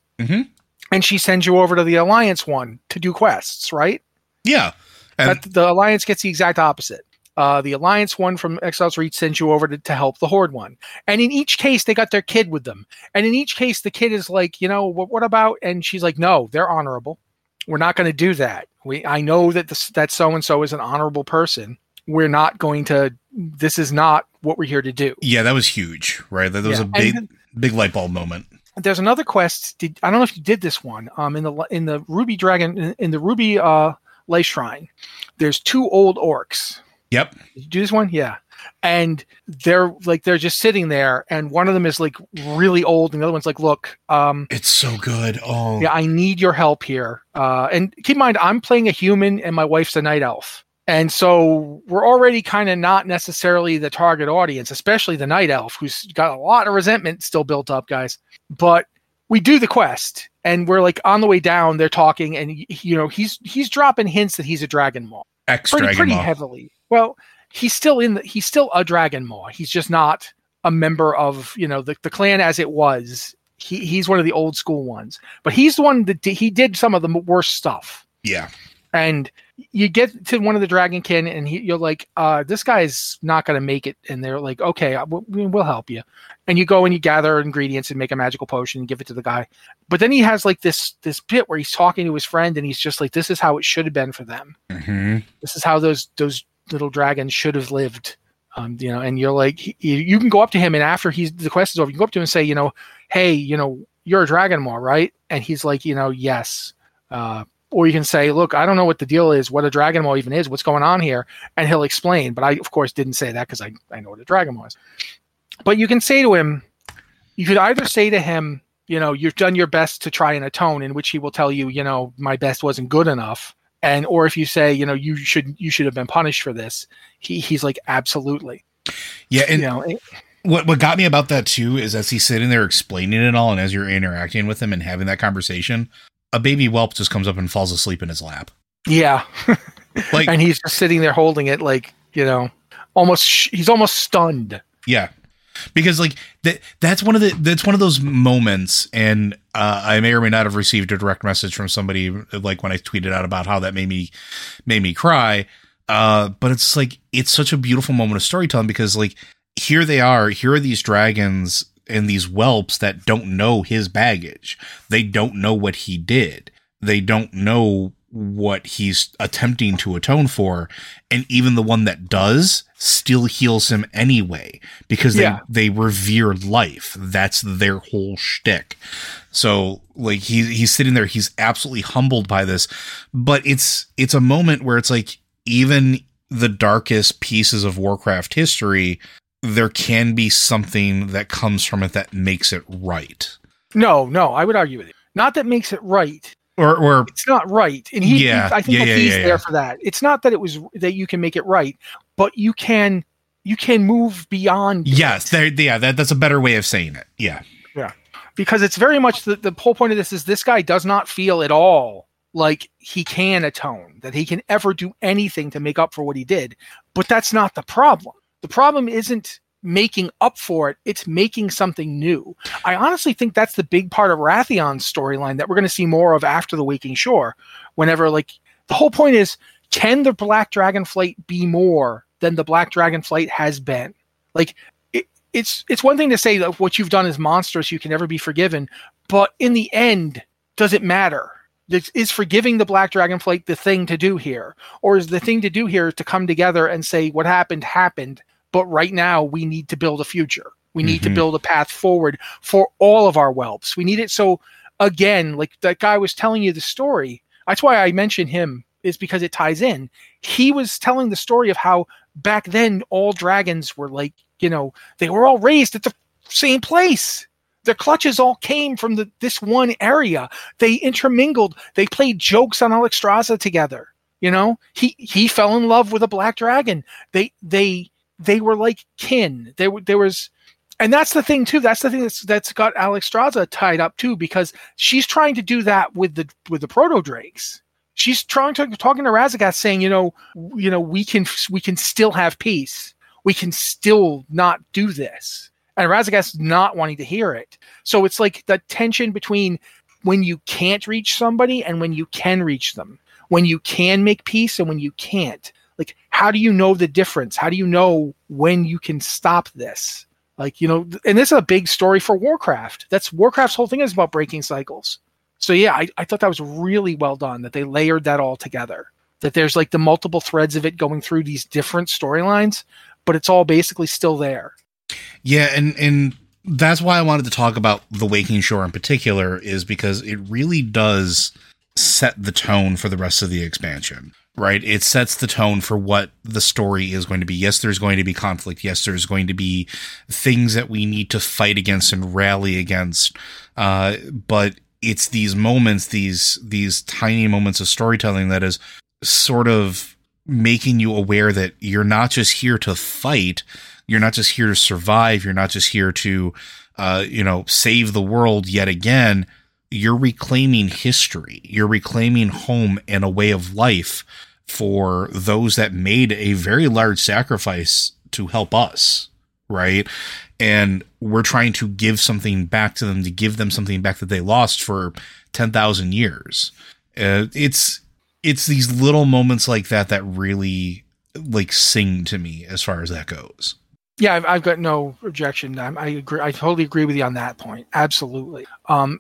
And she sends you over to the Alliance one to do quests, right? Yeah. But the Alliance gets the exact opposite. The Alliance one from Exiles Reach sends you over to help the Horde one. And in each case, they got their kid with them. And in each case, the kid is like, what about? And she's like, no, they're honorable. We're not going to do that. I know that that so-and-so is an honorable person. We're not going to, this is not what we're here to do. Yeah, that was huge, right? That was a big light bulb moment. There's another quest. I don't know if you did this one. In the Ruby Dragon, in the Ruby Life Shrine, there's 2 old orcs. Yep. Did you do this one? Yeah. And they're just sitting there, and one of them is like really old, and the other one's like, look, it's so good. Oh yeah, I need your help here. And keep in mind, I'm playing a human and my wife's a night elf. And so we're already kind of not necessarily the target audience, especially the night elf, who's got a lot of resentment still built up, guys. But we do the quest, and we're like on the way down, they're talking, and he's dropping hints that he's a Dragon Maw. Pretty heavily. Well, he's still a Dragon Maw. He's just not a member of, the clan as it was. he's one of the old school ones, but he's the one that he did some of the worst stuff. Yeah. And you get to one of the Dragonkin, and you're like, this guy's not going to make it. And they're like, okay, we'll help you. And you go and you gather ingredients and make a magical potion and give it to the guy. But then he has like this bit where he's talking to his friend, and he's just like, this is how it should have been for them. Mm-hmm. This is how those little dragons should have lived. You know, and you're like, you can go up to him, and after the quest is over, you go up to him and say, you know, hey, you know, you're a Dragonmaw, right? And he's like, you know, yes. Or you can say, look, I don't know what the deal is, what a Dragonmaw even is, what's going on here. And he'll explain. But I, of course, didn't say that because I know what a Dragonmaw is. But you can say to him, you could either say to him, you know, you've done your best to try and atone, in which he will tell you, you know, my best wasn't good enough. And, or if you say, you know, you should have been punished for this. He's like, absolutely. Yeah. And you know, what got me about that too, is as he's sitting there explaining it all, and as you're interacting with him and having that conversation, a baby whelp just comes up and falls asleep in his lap. Yeah. Like, and he's just sitting there holding it, like, you know, he's almost stunned. Yeah. Because like that's one of those moments, and I may or may not have received a direct message from somebody, like when I tweeted out about how that made me cry. But it's like, it's such a beautiful moment of storytelling, because like, here are these dragons and these whelps that don't know his baggage. They don't know what he did. They don't know what he's attempting to atone for. And even the one that does still heals him anyway, because they revere life. That's their whole shtick. So like, he's sitting there, he's absolutely humbled by this, but it's a moment where it's like, even the darkest pieces of Warcraft history, there can be something that comes from it that makes it right. No, I would argue with you. Not that makes it right. Or it's not right. And I think he's there for that. It's not that that you can make it right, but you can move beyond. Yes. That's a better way of saying it. Yeah. Yeah. Because it's very much the whole point of this is, this guy does not feel at all like he can atone, that he can ever do anything to make up for what he did. But that's not the problem. The problem isn't making up for it. It's making something new. I honestly think that's the big part of Rathion's storyline that we're going to see more of after the Waking Shore. Whenever, like, the whole point is, can the Black Dragonflight be more than the Black Dragonflight has been? Like, it's one thing to say that what you've done is monstrous, you can never be forgiven. But in the end, does it matter? Is forgiving the Black Dragonflight the thing to do here? Or is the thing to do here to come together and say, what happened, but right now we need to build a future. We need to build a path forward for all of our whelps. We need it. So again, like that guy was telling you the story. That's why I mentioned him, is because it ties in. He was telling the story of how back then all dragons were like, you know, they were all raised at the same place. Their clutches all came from this one area. They intermingled. They played jokes on Alexstrasza together. You know, he fell in love with a black dragon. They were like kin. There was, and that's the thing too. That's the thing that's got Alexstrasza tied up too, because she's trying to do that with the proto drakes. She's talking to Raszagast, saying, you know, we can still have peace. We can still not do this. And Raszagast not wanting to hear it. So it's like the tension between when you can't reach somebody and when you can reach them. When you can make peace and when you can't. Like, how do you know the difference? How do you know when you can stop this? Like, you know, and this is a big story for Warcraft. Warcraft's whole thing is about breaking cycles. So yeah, I thought that was really well done, that they layered that all together. That there's like the multiple threads of it going through these different storylines, but it's all basically still there. Yeah, and that's why I wanted to talk about The Waking Shore in particular, is because it really does set the tone for the rest of the expansion, right? It sets the tone for what the story is going to be. Yes, there's going to be conflict. Yes, there's going to be things that we need to fight against and rally against. But it's these moments, these tiny moments of storytelling that is sort of making you aware that you're not just here to fight. You're not just here to survive. You're not just here to, save the world yet again. You're reclaiming history. You're reclaiming home and a way of life for those that made a very large sacrifice to help us. right? And we're trying to give something back to them, to give them something back that they lost for 10,000 years. It's these little moments like that that really like sing to me as far as that goes. Yeah, I've got no objection. I agree. I totally agree with you on that point. Absolutely. I'm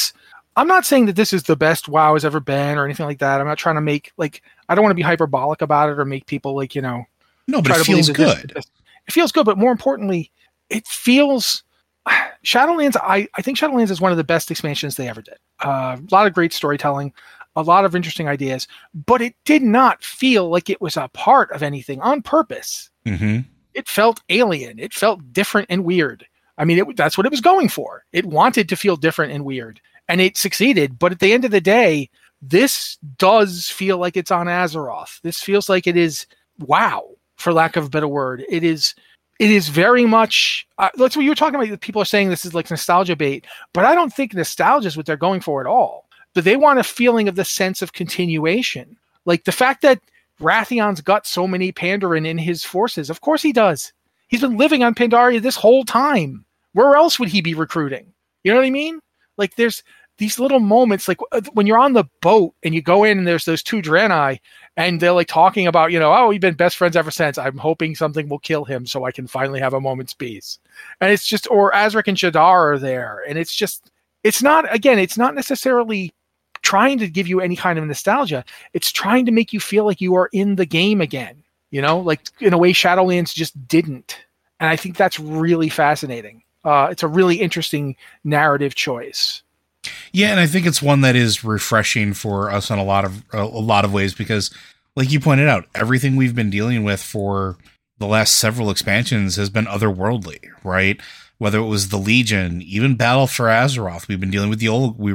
not saying that this is the best WoW has ever been or anything like that. I'm not trying to make I don't want to be hyperbolic about it or make people no, but it feels good. It feels good, but more importantly, it feels Shadowlands. I think Shadowlands is one of the best expansions they ever did. A lot of great storytelling, a lot of interesting ideas, but it did not feel like it was a part of anything on purpose. Mm-hmm. It felt alien. It felt different and weird. I mean, that's what it was going for. It wanted to feel different and weird, and it succeeded. But at the end of the day, this does feel like it's on Azeroth. This feels like it is WoW, for lack of a better word. It is very much, that's what you were talking about. People are saying this is like nostalgia bait, but I don't think nostalgia is what they're going for at all. But they want a feeling of the sense of continuation. Like the fact that Rathion's got so many Pandaren in his forces. Of course he does. He's been living on Pandaria this whole time. Where else would he be recruiting? You know what I mean? Like there's these little moments, like when you're on the boat and you go in and there's those two Draenei and they're like talking about, oh, we've been best friends ever since. I'm hoping something will kill him so I can finally have a moment's peace. And it's just, or Azric and Shadar are there. And it's just, it's not necessarily trying to give you any kind of nostalgia. It's trying to make you feel like you are in the game again, like in a way Shadowlands just didn't. And I think that's really fascinating. It's a really interesting narrative choice. Yeah, and I think it's one that is refreshing for us in a lot of ways because, like you pointed out, everything we've been dealing with for the last several expansions has been otherworldly, right? Whether it was the Legion, even Battle for Azeroth, we were dealing with the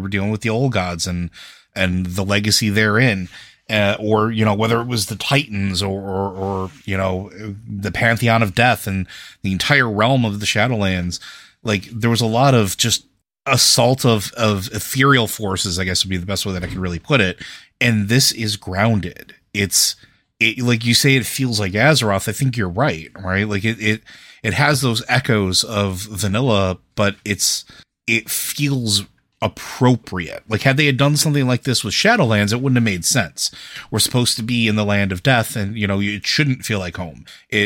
old gods and the legacy therein, or whether it was the Titans or the Pantheon of Death and the entire realm of the Shadowlands. Like there was a lot of just assault of ethereal forces, I guess would be the best way that I could really put it. And this is grounded. It like you say, it feels like Azeroth. I think you're right? Like it has those echoes of vanilla, but it feels appropriate. Like had they had done something like this with Shadowlands, it wouldn't have made sense. We're supposed to be in the land of death, and it shouldn't feel like home.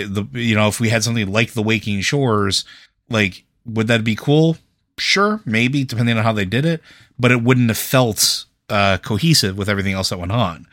If we had something like the Waking Shores, like would that be cool? Sure, maybe, depending on how they did it, but it wouldn't have felt cohesive with everything else that went on.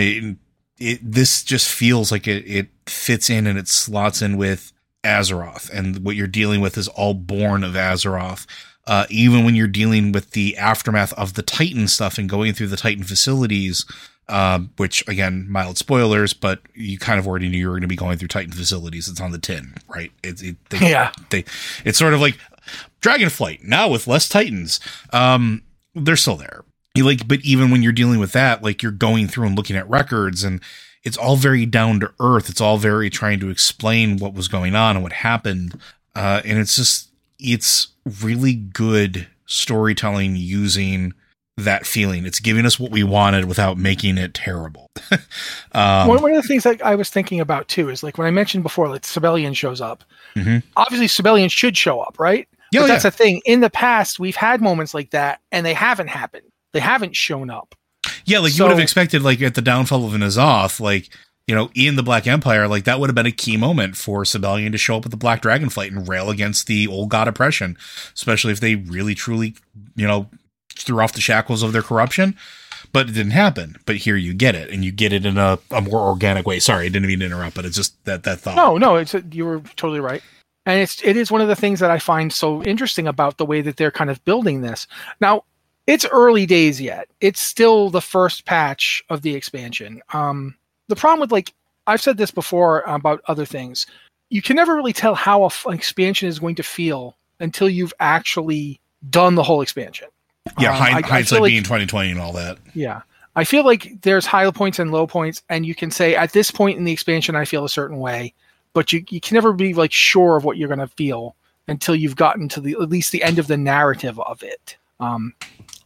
This just feels like it fits in and it slots in with Azeroth, and what you're dealing with is all born of Azeroth. Even when you're dealing with the aftermath of the Titan stuff and going through the Titan facilities, which again, mild spoilers, but you kind of already knew you were going to be going through Titan facilities. It's on the tin, right? It's sort of like Dragonflight now with less Titans. They're still there. But even when you're dealing with that, like you're going through and looking at records, and it's all very down to earth. It's all very trying to explain what was going on and what happened. And it's really good storytelling using that feeling. It's giving us what we wanted without making it terrible. One of the things that I was thinking about too is like when I mentioned before, like Sibelian shows up. Mm-hmm. Obviously, Sibelian should show up, right? Yeah, but that's the thing. In the past, we've had moments like that, and they haven't happened. They haven't shown up. Yeah, like you would have expected, like at the downfall of N'Zoth, like in the Black Empire, like that would have been a key moment for Sibelian to show up at the Black Dragonflight and rail against the old god oppression, especially if they really truly, threw off the shackles of their corruption. But it didn't happen. But here you get it, and you get it in a more organic way. Sorry, I didn't mean to interrupt, but it's just that thought. No, you were totally right. And it is one of the things that I find so interesting about the way that they're kind of building this. Now, it's early days yet. It's still the first patch of the expansion. The problem with, I've said this before about other things, you can never really tell how an expansion is going to feel until you've actually done the whole expansion. Yeah, hindsight being 2020 and all that. Yeah. I feel like there's high points and low points, and you can say, at this point in the expansion, I feel a certain way, but you can never be sure of what you're going to feel until you've gotten to at least the end of the narrative of it.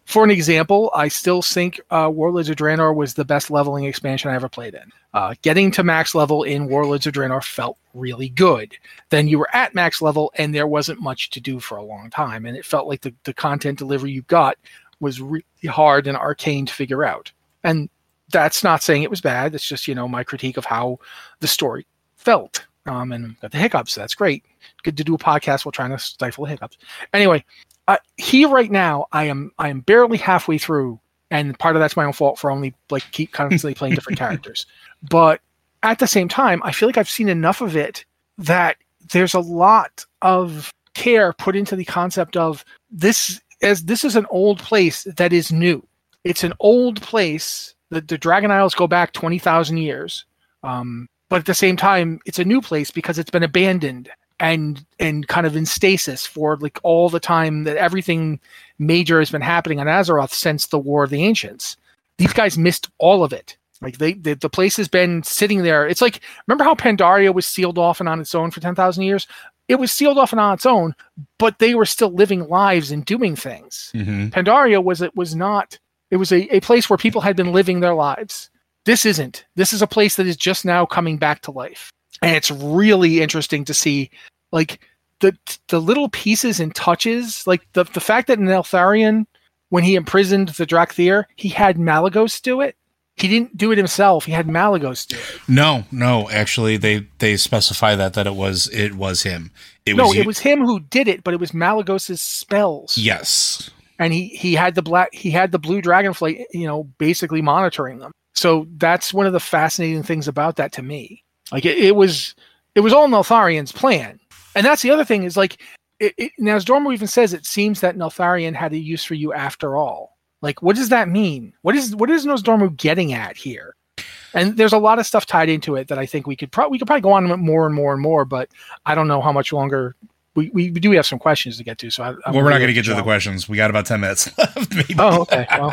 For an example, I still think Warlords of Draenor was the best leveling expansion I ever played in. Getting to max level in Warlords of Draenor felt really good. Then you were at max level, and there wasn't much to do for a long time, and it felt like the content delivery you got was really hard and arcane to figure out. And that's not saying it was bad. It's just, my critique of how the story felt. And got the hiccups. That's great. Good to do a podcast while trying to stifle the hiccups. Anyway, here right now, I am barely halfway through, and part of that's my own fault for only keep constantly playing different characters. But at the same time, I feel like I've seen enough of it that there's a lot of care put into the concept of this, as this is an old place that is new. It's an old place. The Dragon Isles go back 20,000 years. But at the same time, it's a new place because it's been abandoned and kind of in stasis for all the time that everything major has been happening on Azeroth since the War of the Ancients. These guys missed all of it. The place has been sitting there. It's remember how Pandaria was sealed off and on its own for 10,000 years? It was sealed off and on its own, but they were still living lives and doing things. Mm-hmm. Pandaria was not. It was a place where people had been living their lives. This isn't. This is a place that is just now coming back to life. And it's really interesting to see the little pieces and touches, the fact that Neltharion, when he imprisoned the Drakthir, he had Malygos do it. He didn't do it himself. He had Malygos do it. No, actually they specify that it was him. It was him who did it, but it was Malygos' spells. Yes. And he had the blue dragonflight, basically monitoring them. So that's one of the fascinating things about that to me. It was all Neltharion's plan. And that's the other thing is now as Dormo even says, it seems that Neltharion had a use for you after all. What does that mean? What is Nosdormu getting at here? And there's a lot of stuff tied into it that I think we could probably go on more and more and more, but I don't know how much longer. We do have some questions to get to, so we're not going to get to the questions. We got about 10 minutes left. Maybe. Oh, okay. Well,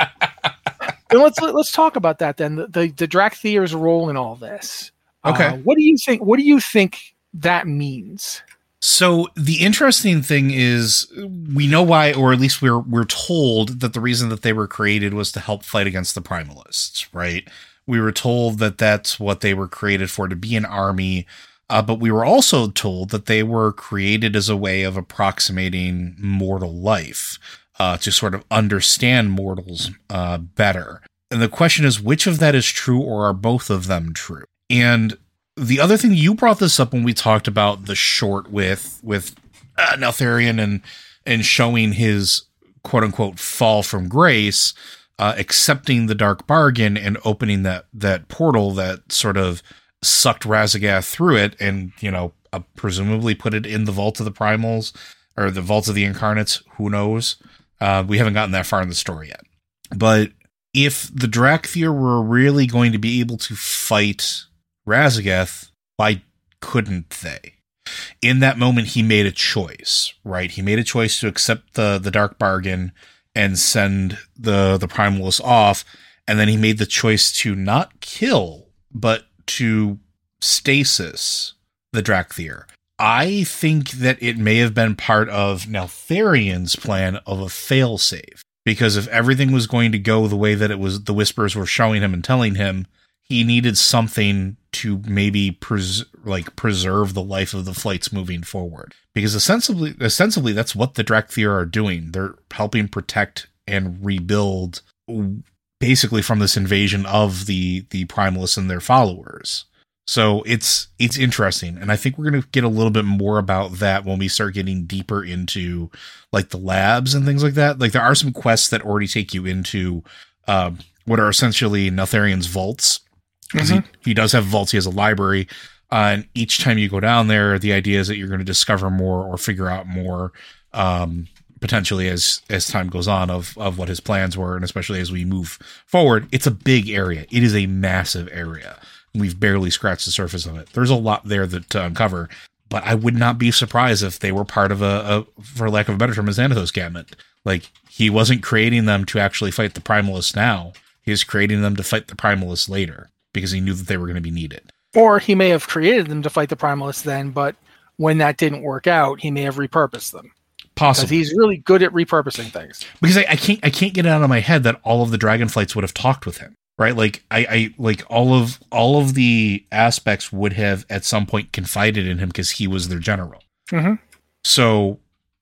then let's talk about that then. The Drakthir's role in all this. Okay. What do you think? What do you think that means? So the interesting thing is, we know why, or at least we're told that the reason that they were created was to help fight against the Primalists, right? We were told that that's what they were created for, to be an army. But we were also told that they were created as a way of approximating mortal life, to sort of understand mortals better. And the question is, which of that is true, or are both of them true? And the other thing, you brought this up when we talked about the short with Neltharion and showing his quote unquote fall from grace, accepting the Dark Bargain and opening that portal that sort of sucked Raszageth through it and, presumably put it in the Vault of the Primals or the Vault of the Incarnates. Who knows? We haven't gotten that far in the story yet. But if the Drakthir were really going to be able to fight Raszageth, why couldn't they? In that moment, he made a choice, right? He made a choice to accept the Dark Bargain and send the Primalists off. And then he made the choice to not kill, but to stasis the Drakthir. I think that it may have been part of Neltharion's plan of a failsafe, because if everything was going to go the way that it was, the Whispers were showing him and telling him, he needed something to maybe preserve the life of the flights moving forward. Because ostensibly that's what the Drakthir are doing. They're helping protect and rebuild basically from this invasion of the Primalists and their followers. So it's interesting, and I think we're going to get a little bit more about that when we start getting deeper into the labs and things like that. There are some quests that already take you into what are essentially Neltharion's vaults. Mm-hmm. He does have vaults. He has a library, and each time you go down there, the idea is that you're going to discover more or figure out more, potentially as time goes on, of what his plans were, and especially as we move forward. It's a big area. It is a massive area. We've barely scratched the surface of it. There's a lot there to uncover, but I would not be surprised if they were part of a for lack of a better term, a Xanathos cabinet. He wasn't creating them to actually fight the Primalists now. He was creating them to fight the Primalists later, because he knew that they were going to be needed. Or he may have created them to fight the Primalists then, but when that didn't work out, he may have repurposed them. Possible. Because he's really good at repurposing things. Because I can't get it out of my head that all of the Dragonflights would have talked with him, right? Like I like all of the aspects would have at some point confided in him because he was their general. Mm-hmm. So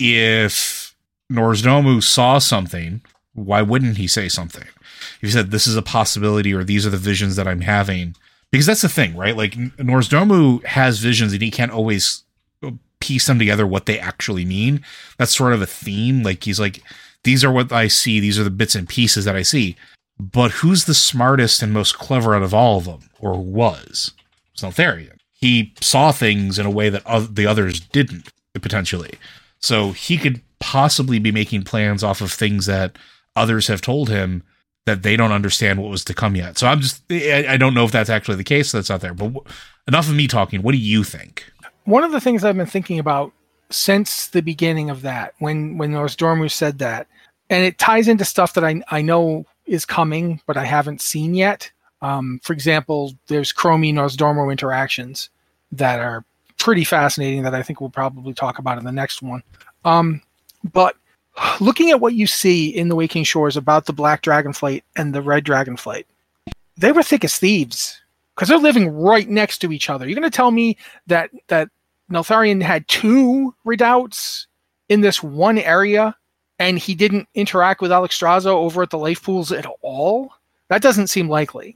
if Norzdomu saw something, why wouldn't he say something? If he said, this is a possibility, or these are the visions that I'm having, because that's the thing, right? Like Norzdomu has visions and he can't always piece them together what they actually mean. That's sort of a theme. Like he's like, these are what I see. These are the bits and pieces that I see. But who's the smartest and most clever out of all of them, or was? It's Neltharion. He saw things in a way that the others didn't, potentially. So he could possibly be making plans off of things that others have told him that they don't understand what was to come yet. So I don't know if that's actually the case. So that's out there. But enough of me talking. What do you think? One of the things I've been thinking about since the beginning of that, when Nozdormu said that, and it ties into stuff that I know is coming, but I haven't seen yet. For example, there's Chromie Nozdormu interactions that are pretty fascinating that I think we'll probably talk about in the next one. But looking at what you see in the Waking Shores about the Black Dragonflight and the Red Dragonflight, they were thick as thieves because they're living right next to each other. You're going to tell me that Neltharion had 2 redoubts in this one area and he didn't interact with Alexstrasza over at the life pools at all? That doesn't seem likely.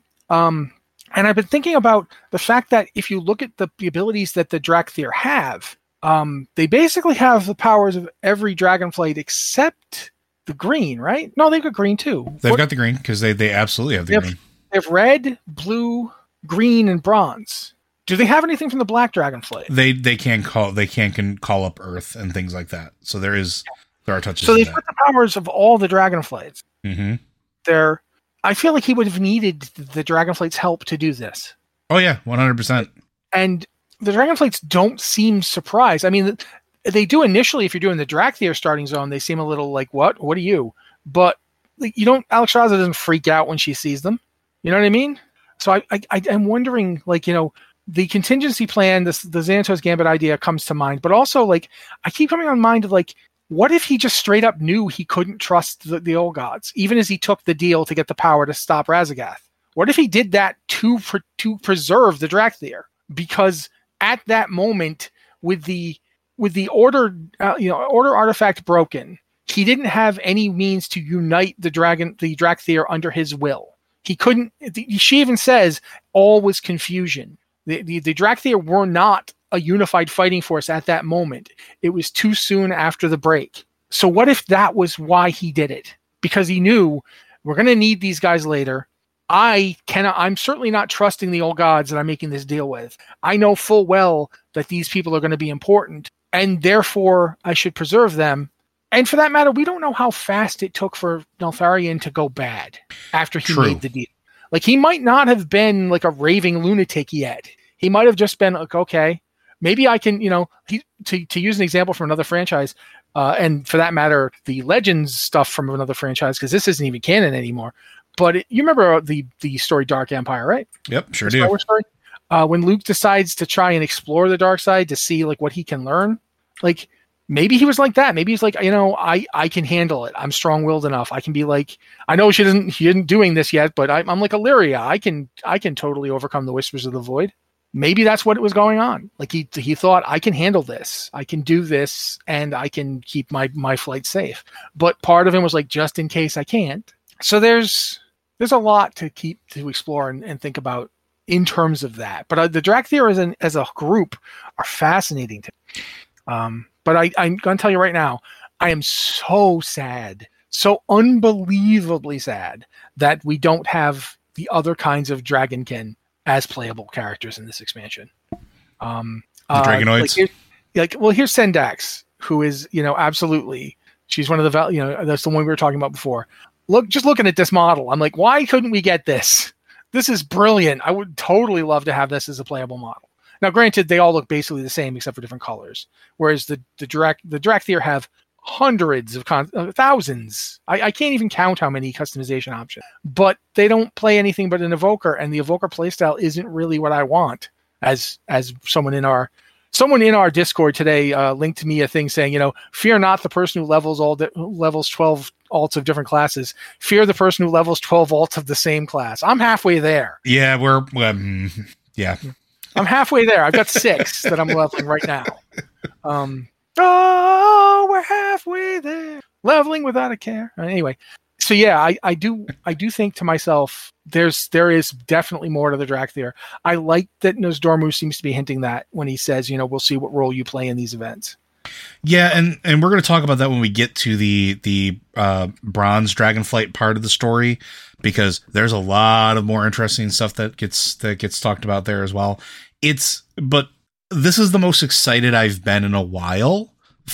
And I've been thinking about the fact that if you look at the abilities that the Drakthir have, they basically have the powers of every Dragonflight except the green, right? No, they've got green too. They've got the green because they absolutely have the green. They have red, blue, green, and bronze. Do they have anything from the Black Dragonflight? They can call up Earth and things like that. So there are touches. So they've got the powers of all the Dragonflights. Mm-hmm. I feel like he would have needed the Dragonflight's help to do this. Oh yeah, 100%. And the Dragonflights don't seem surprised. I mean, they do initially. If you're doing the Drakthir starting zone, they seem a little like, "What? What are you?" But you don't. Alexstrasza doesn't freak out when she sees them. You know what I mean? So I'm wondering, like, the contingency plan, the Xanatos Gambit idea comes to mind, but also like I keep coming on mind of like, what if he just straight up knew he couldn't trust the old gods, even as he took the deal to get the power to stop Raszageth? What if he did that to preserve the Drakthir? Because at that moment, with the order order artifact broken, he didn't have any means to unite the Drakthir under his will. He couldn't. She even says all was confusion. The Drakthir were not a unified fighting force at that moment. It was too soon after the break. So what if that was why he did it? Because he knew we're going to need these guys later. I'm certainly not trusting the old gods that I'm making this deal with. I know full well that these people are going to be important, and therefore I should preserve them. And for that matter, we don't know how fast it took for Neltharion to go bad after he made the deal. Like, he might not have been like a raving lunatic yet. He might have just been like, okay, maybe I can, to use an example from another franchise, and for that matter, the Legends stuff from another franchise, because this isn't even canon anymore. But you remember the story Dark Empire, right? Yep, sure do. Story? When Luke decides to try and explore the dark side to see like what he can learn, like maybe he was like that. Maybe he's like, I can handle it. I'm strong-willed enough. I can be like, I know she isn't doing this yet, but I'm like Illyria. I can totally overcome the Whispers of the Void. Maybe that's what was going on. Like he thought, I can handle this. I can do this, and I can keep my flight safe. But part of him was like, just in case I can't. So there's a lot to explore and think about in terms of that. But the Drakthir as a group are fascinating to me. But I'm going to tell you right now, I am so sad, so unbelievably sad that we don't have the other kinds of Dragonkin as playable characters in this expansion. The Dragonoids? Here's Sendax, who is, absolutely, she's one of the, that's the one we were talking about before. Just looking at this model, I'm like, why couldn't we get this? This is brilliant. I would totally love to have this as a playable model. Now, granted, they all look basically the same except for different colors, whereas the Drakthir have hundreds of thousands. I can't even count how many customization options, but they don't play anything but an Evoker, and the Evoker playstyle isn't really what I want as someone in our Someone in our Discord today linked to me a thing saying, fear not the person who levels levels 12 alts of different classes. Fear the person who levels 12 alts of the same class. I'm halfway there. Yeah, yeah. I'm halfway there. I've got 6 that I'm leveling right now. We're halfway there. Leveling without a care. Anyway, so yeah, I do think to myself, there is definitely more to the Dracthyr. I like that Nosdormu seems to be hinting that when he says, we'll see what role you play in these events. Yeah, and we're going to talk about that when we get to the Bronze Dragonflight part of the story, because there's a lot of more interesting stuff that gets talked about there as well. But this is the most excited I've been in a while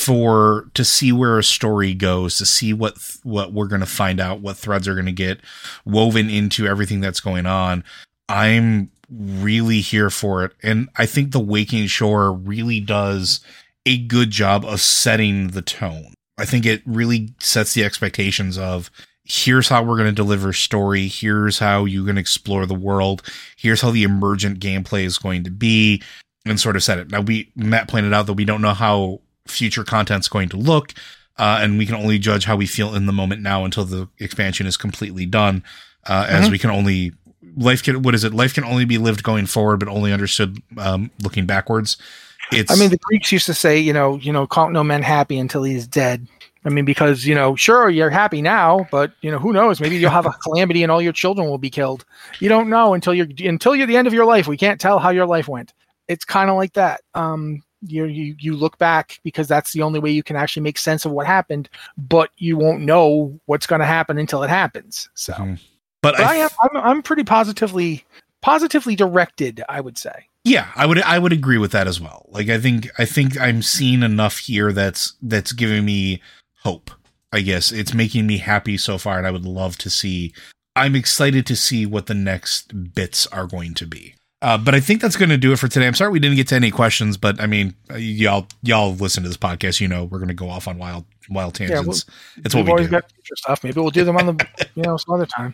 to see where a story goes, to see what we're going to find out, what threads are going to get woven into everything that's going on. I'm really here for it. And I think The Waking Shore really does a good job of setting the tone. I think it really sets the expectations of, here's how we're going to deliver story. Here's how you can explore the world. Here's how the emergent gameplay is going to be, and sort of set it. Now, Matt pointed out that we don't know how future content's going to look, and we can only judge how we feel in the moment now until the expansion is completely done. As we can only life can only be lived going forward, but only understood looking backwards. The Greeks used to say, can't no man happy until he's dead. Because, sure, you're happy now, but, who knows? Maybe you'll have a calamity and all your children will be killed. You don't know until you're the end of your life. We can't tell how your life went. It's kind of like that. You look back because that's the only way you can actually make sense of what happened, but you won't know what's going to happen until it happens. So, but I'm pretty positively directed, I would say. Yeah, I would agree with that as well. Like, I think I'm seeing enough here that's giving me hope. I guess it's making me happy so far, and I would love to see. I'm excited to see what the next bits are going to be. But I think that's going to do it for today. I'm sorry we didn't get to any questions, but y'all listen to this podcast. We're going to go off on wild tangents. It's what we always do. Got future stuff. Maybe we'll do them on the some other time.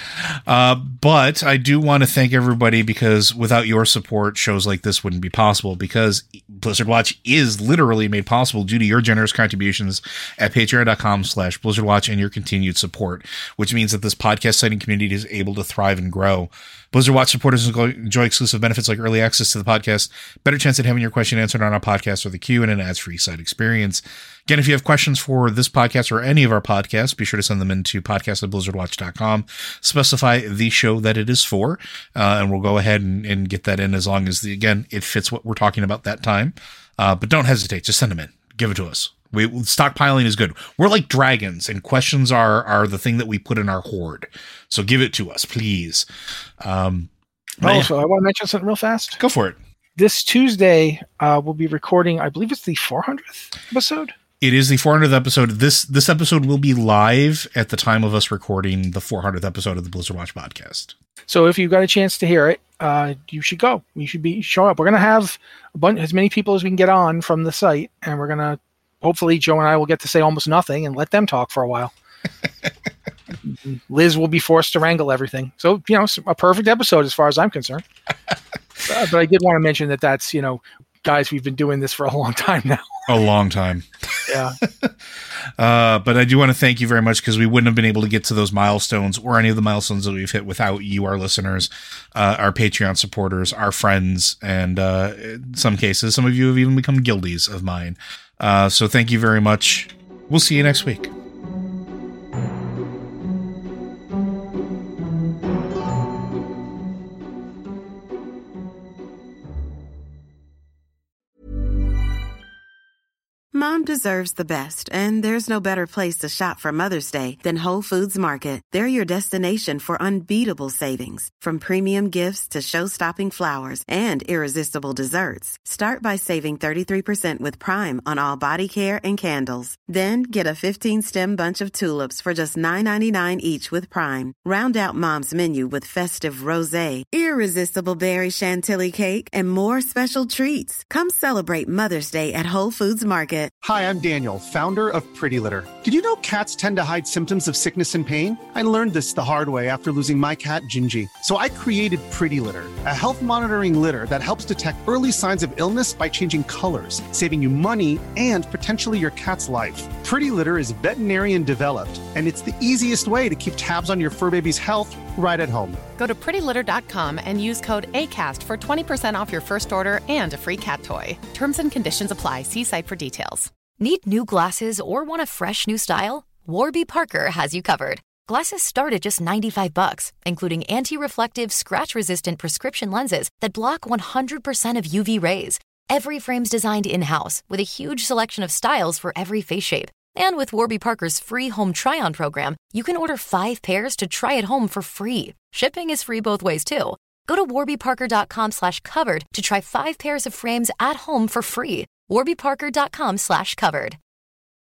But I do want to thank everybody, because without your support, shows like this wouldn't be possible, because Blizzard Watch is literally made possible due to your generous contributions at patreon.com/BlizzardWatch and your continued support, which means that this podcast siting community is able to thrive and grow. Blizzard Watch supporters enjoy exclusive benefits like early access to the podcast, better chance at having your question answered on our podcast or the queue, and an ads-free site experience. Again, if you have questions for this podcast or any of our podcasts, be sure to send them into podcast@blizzardwatch.com. Specify the show that it is for, and we'll go ahead and get that in, as long as, it fits what we're talking about that time. But don't hesitate. Just send them in. Give it to us. Stockpiling is good. We're like dragons, and questions are the thing that we put in our hoard. So give it to us, please. Also, I want to mention something real fast. Go for it. This Tuesday, we'll be recording, I believe it's the 400th episode. It is the 400th episode. This episode will be live at the time of us recording the 400th episode of the Blizzard Watch podcast. So if you've got a chance to hear it, you should go. You should show up. We're going to have as many people as we can get on from the site, and we're going to, hopefully Joe and I will get to say almost nothing and let them talk for a while. Liz will be forced to wrangle everything. So, a perfect episode as far as I'm concerned. But I did want to mention that's, guys, we've been doing this for a long time now. A long time. Yeah. But I do want to thank you very much, because we wouldn't have been able to get to those milestones or any of the milestones that we've hit without you, our listeners, our Patreon supporters, our friends, and in some cases, some of you have even become guildies of mine. So thank you very much. We'll see you next week. Mom deserves the best, and there's no better place to shop for Mother's Day than Whole Foods Market. They're your destination for unbeatable savings, from premium gifts to show-stopping flowers and irresistible desserts. Start by saving 33% with Prime on all body care and candles. Then get a 15-stem bunch of tulips for just $9.99 each with Prime. Round out Mom's menu with festive rosé, irresistible berry chantilly cake, and more special treats. Come celebrate Mother's Day at Whole Foods Market. Hi, I'm Daniel, founder of Pretty Litter. Did you know cats tend to hide symptoms of sickness and pain? I learned this the hard way after losing my cat, Gingy. So I created Pretty Litter, a health monitoring litter that helps detect early signs of illness by changing colors, saving you money and potentially your cat's life. Pretty Litter is veterinarian developed, and it's the easiest way to keep tabs on your fur baby's health right at home. Go to prettylitter.com and use code ACAST for 20% off your first order and a free cat toy. Terms and conditions apply. See site for details. Need new glasses or want a fresh new style? Warby Parker has you covered. Glasses start at just $95, including anti-reflective, scratch-resistant prescription lenses that block 100% of UV rays. Every frame's designed in-house with a huge selection of styles for every face shape. And with Warby Parker's free home try-on program, you can order 5 pairs to try at home for free. Shipping is free both ways, too. Go to warbyparker.com/covered to try 5 pairs of frames at home for free. warbyparker.com/covered.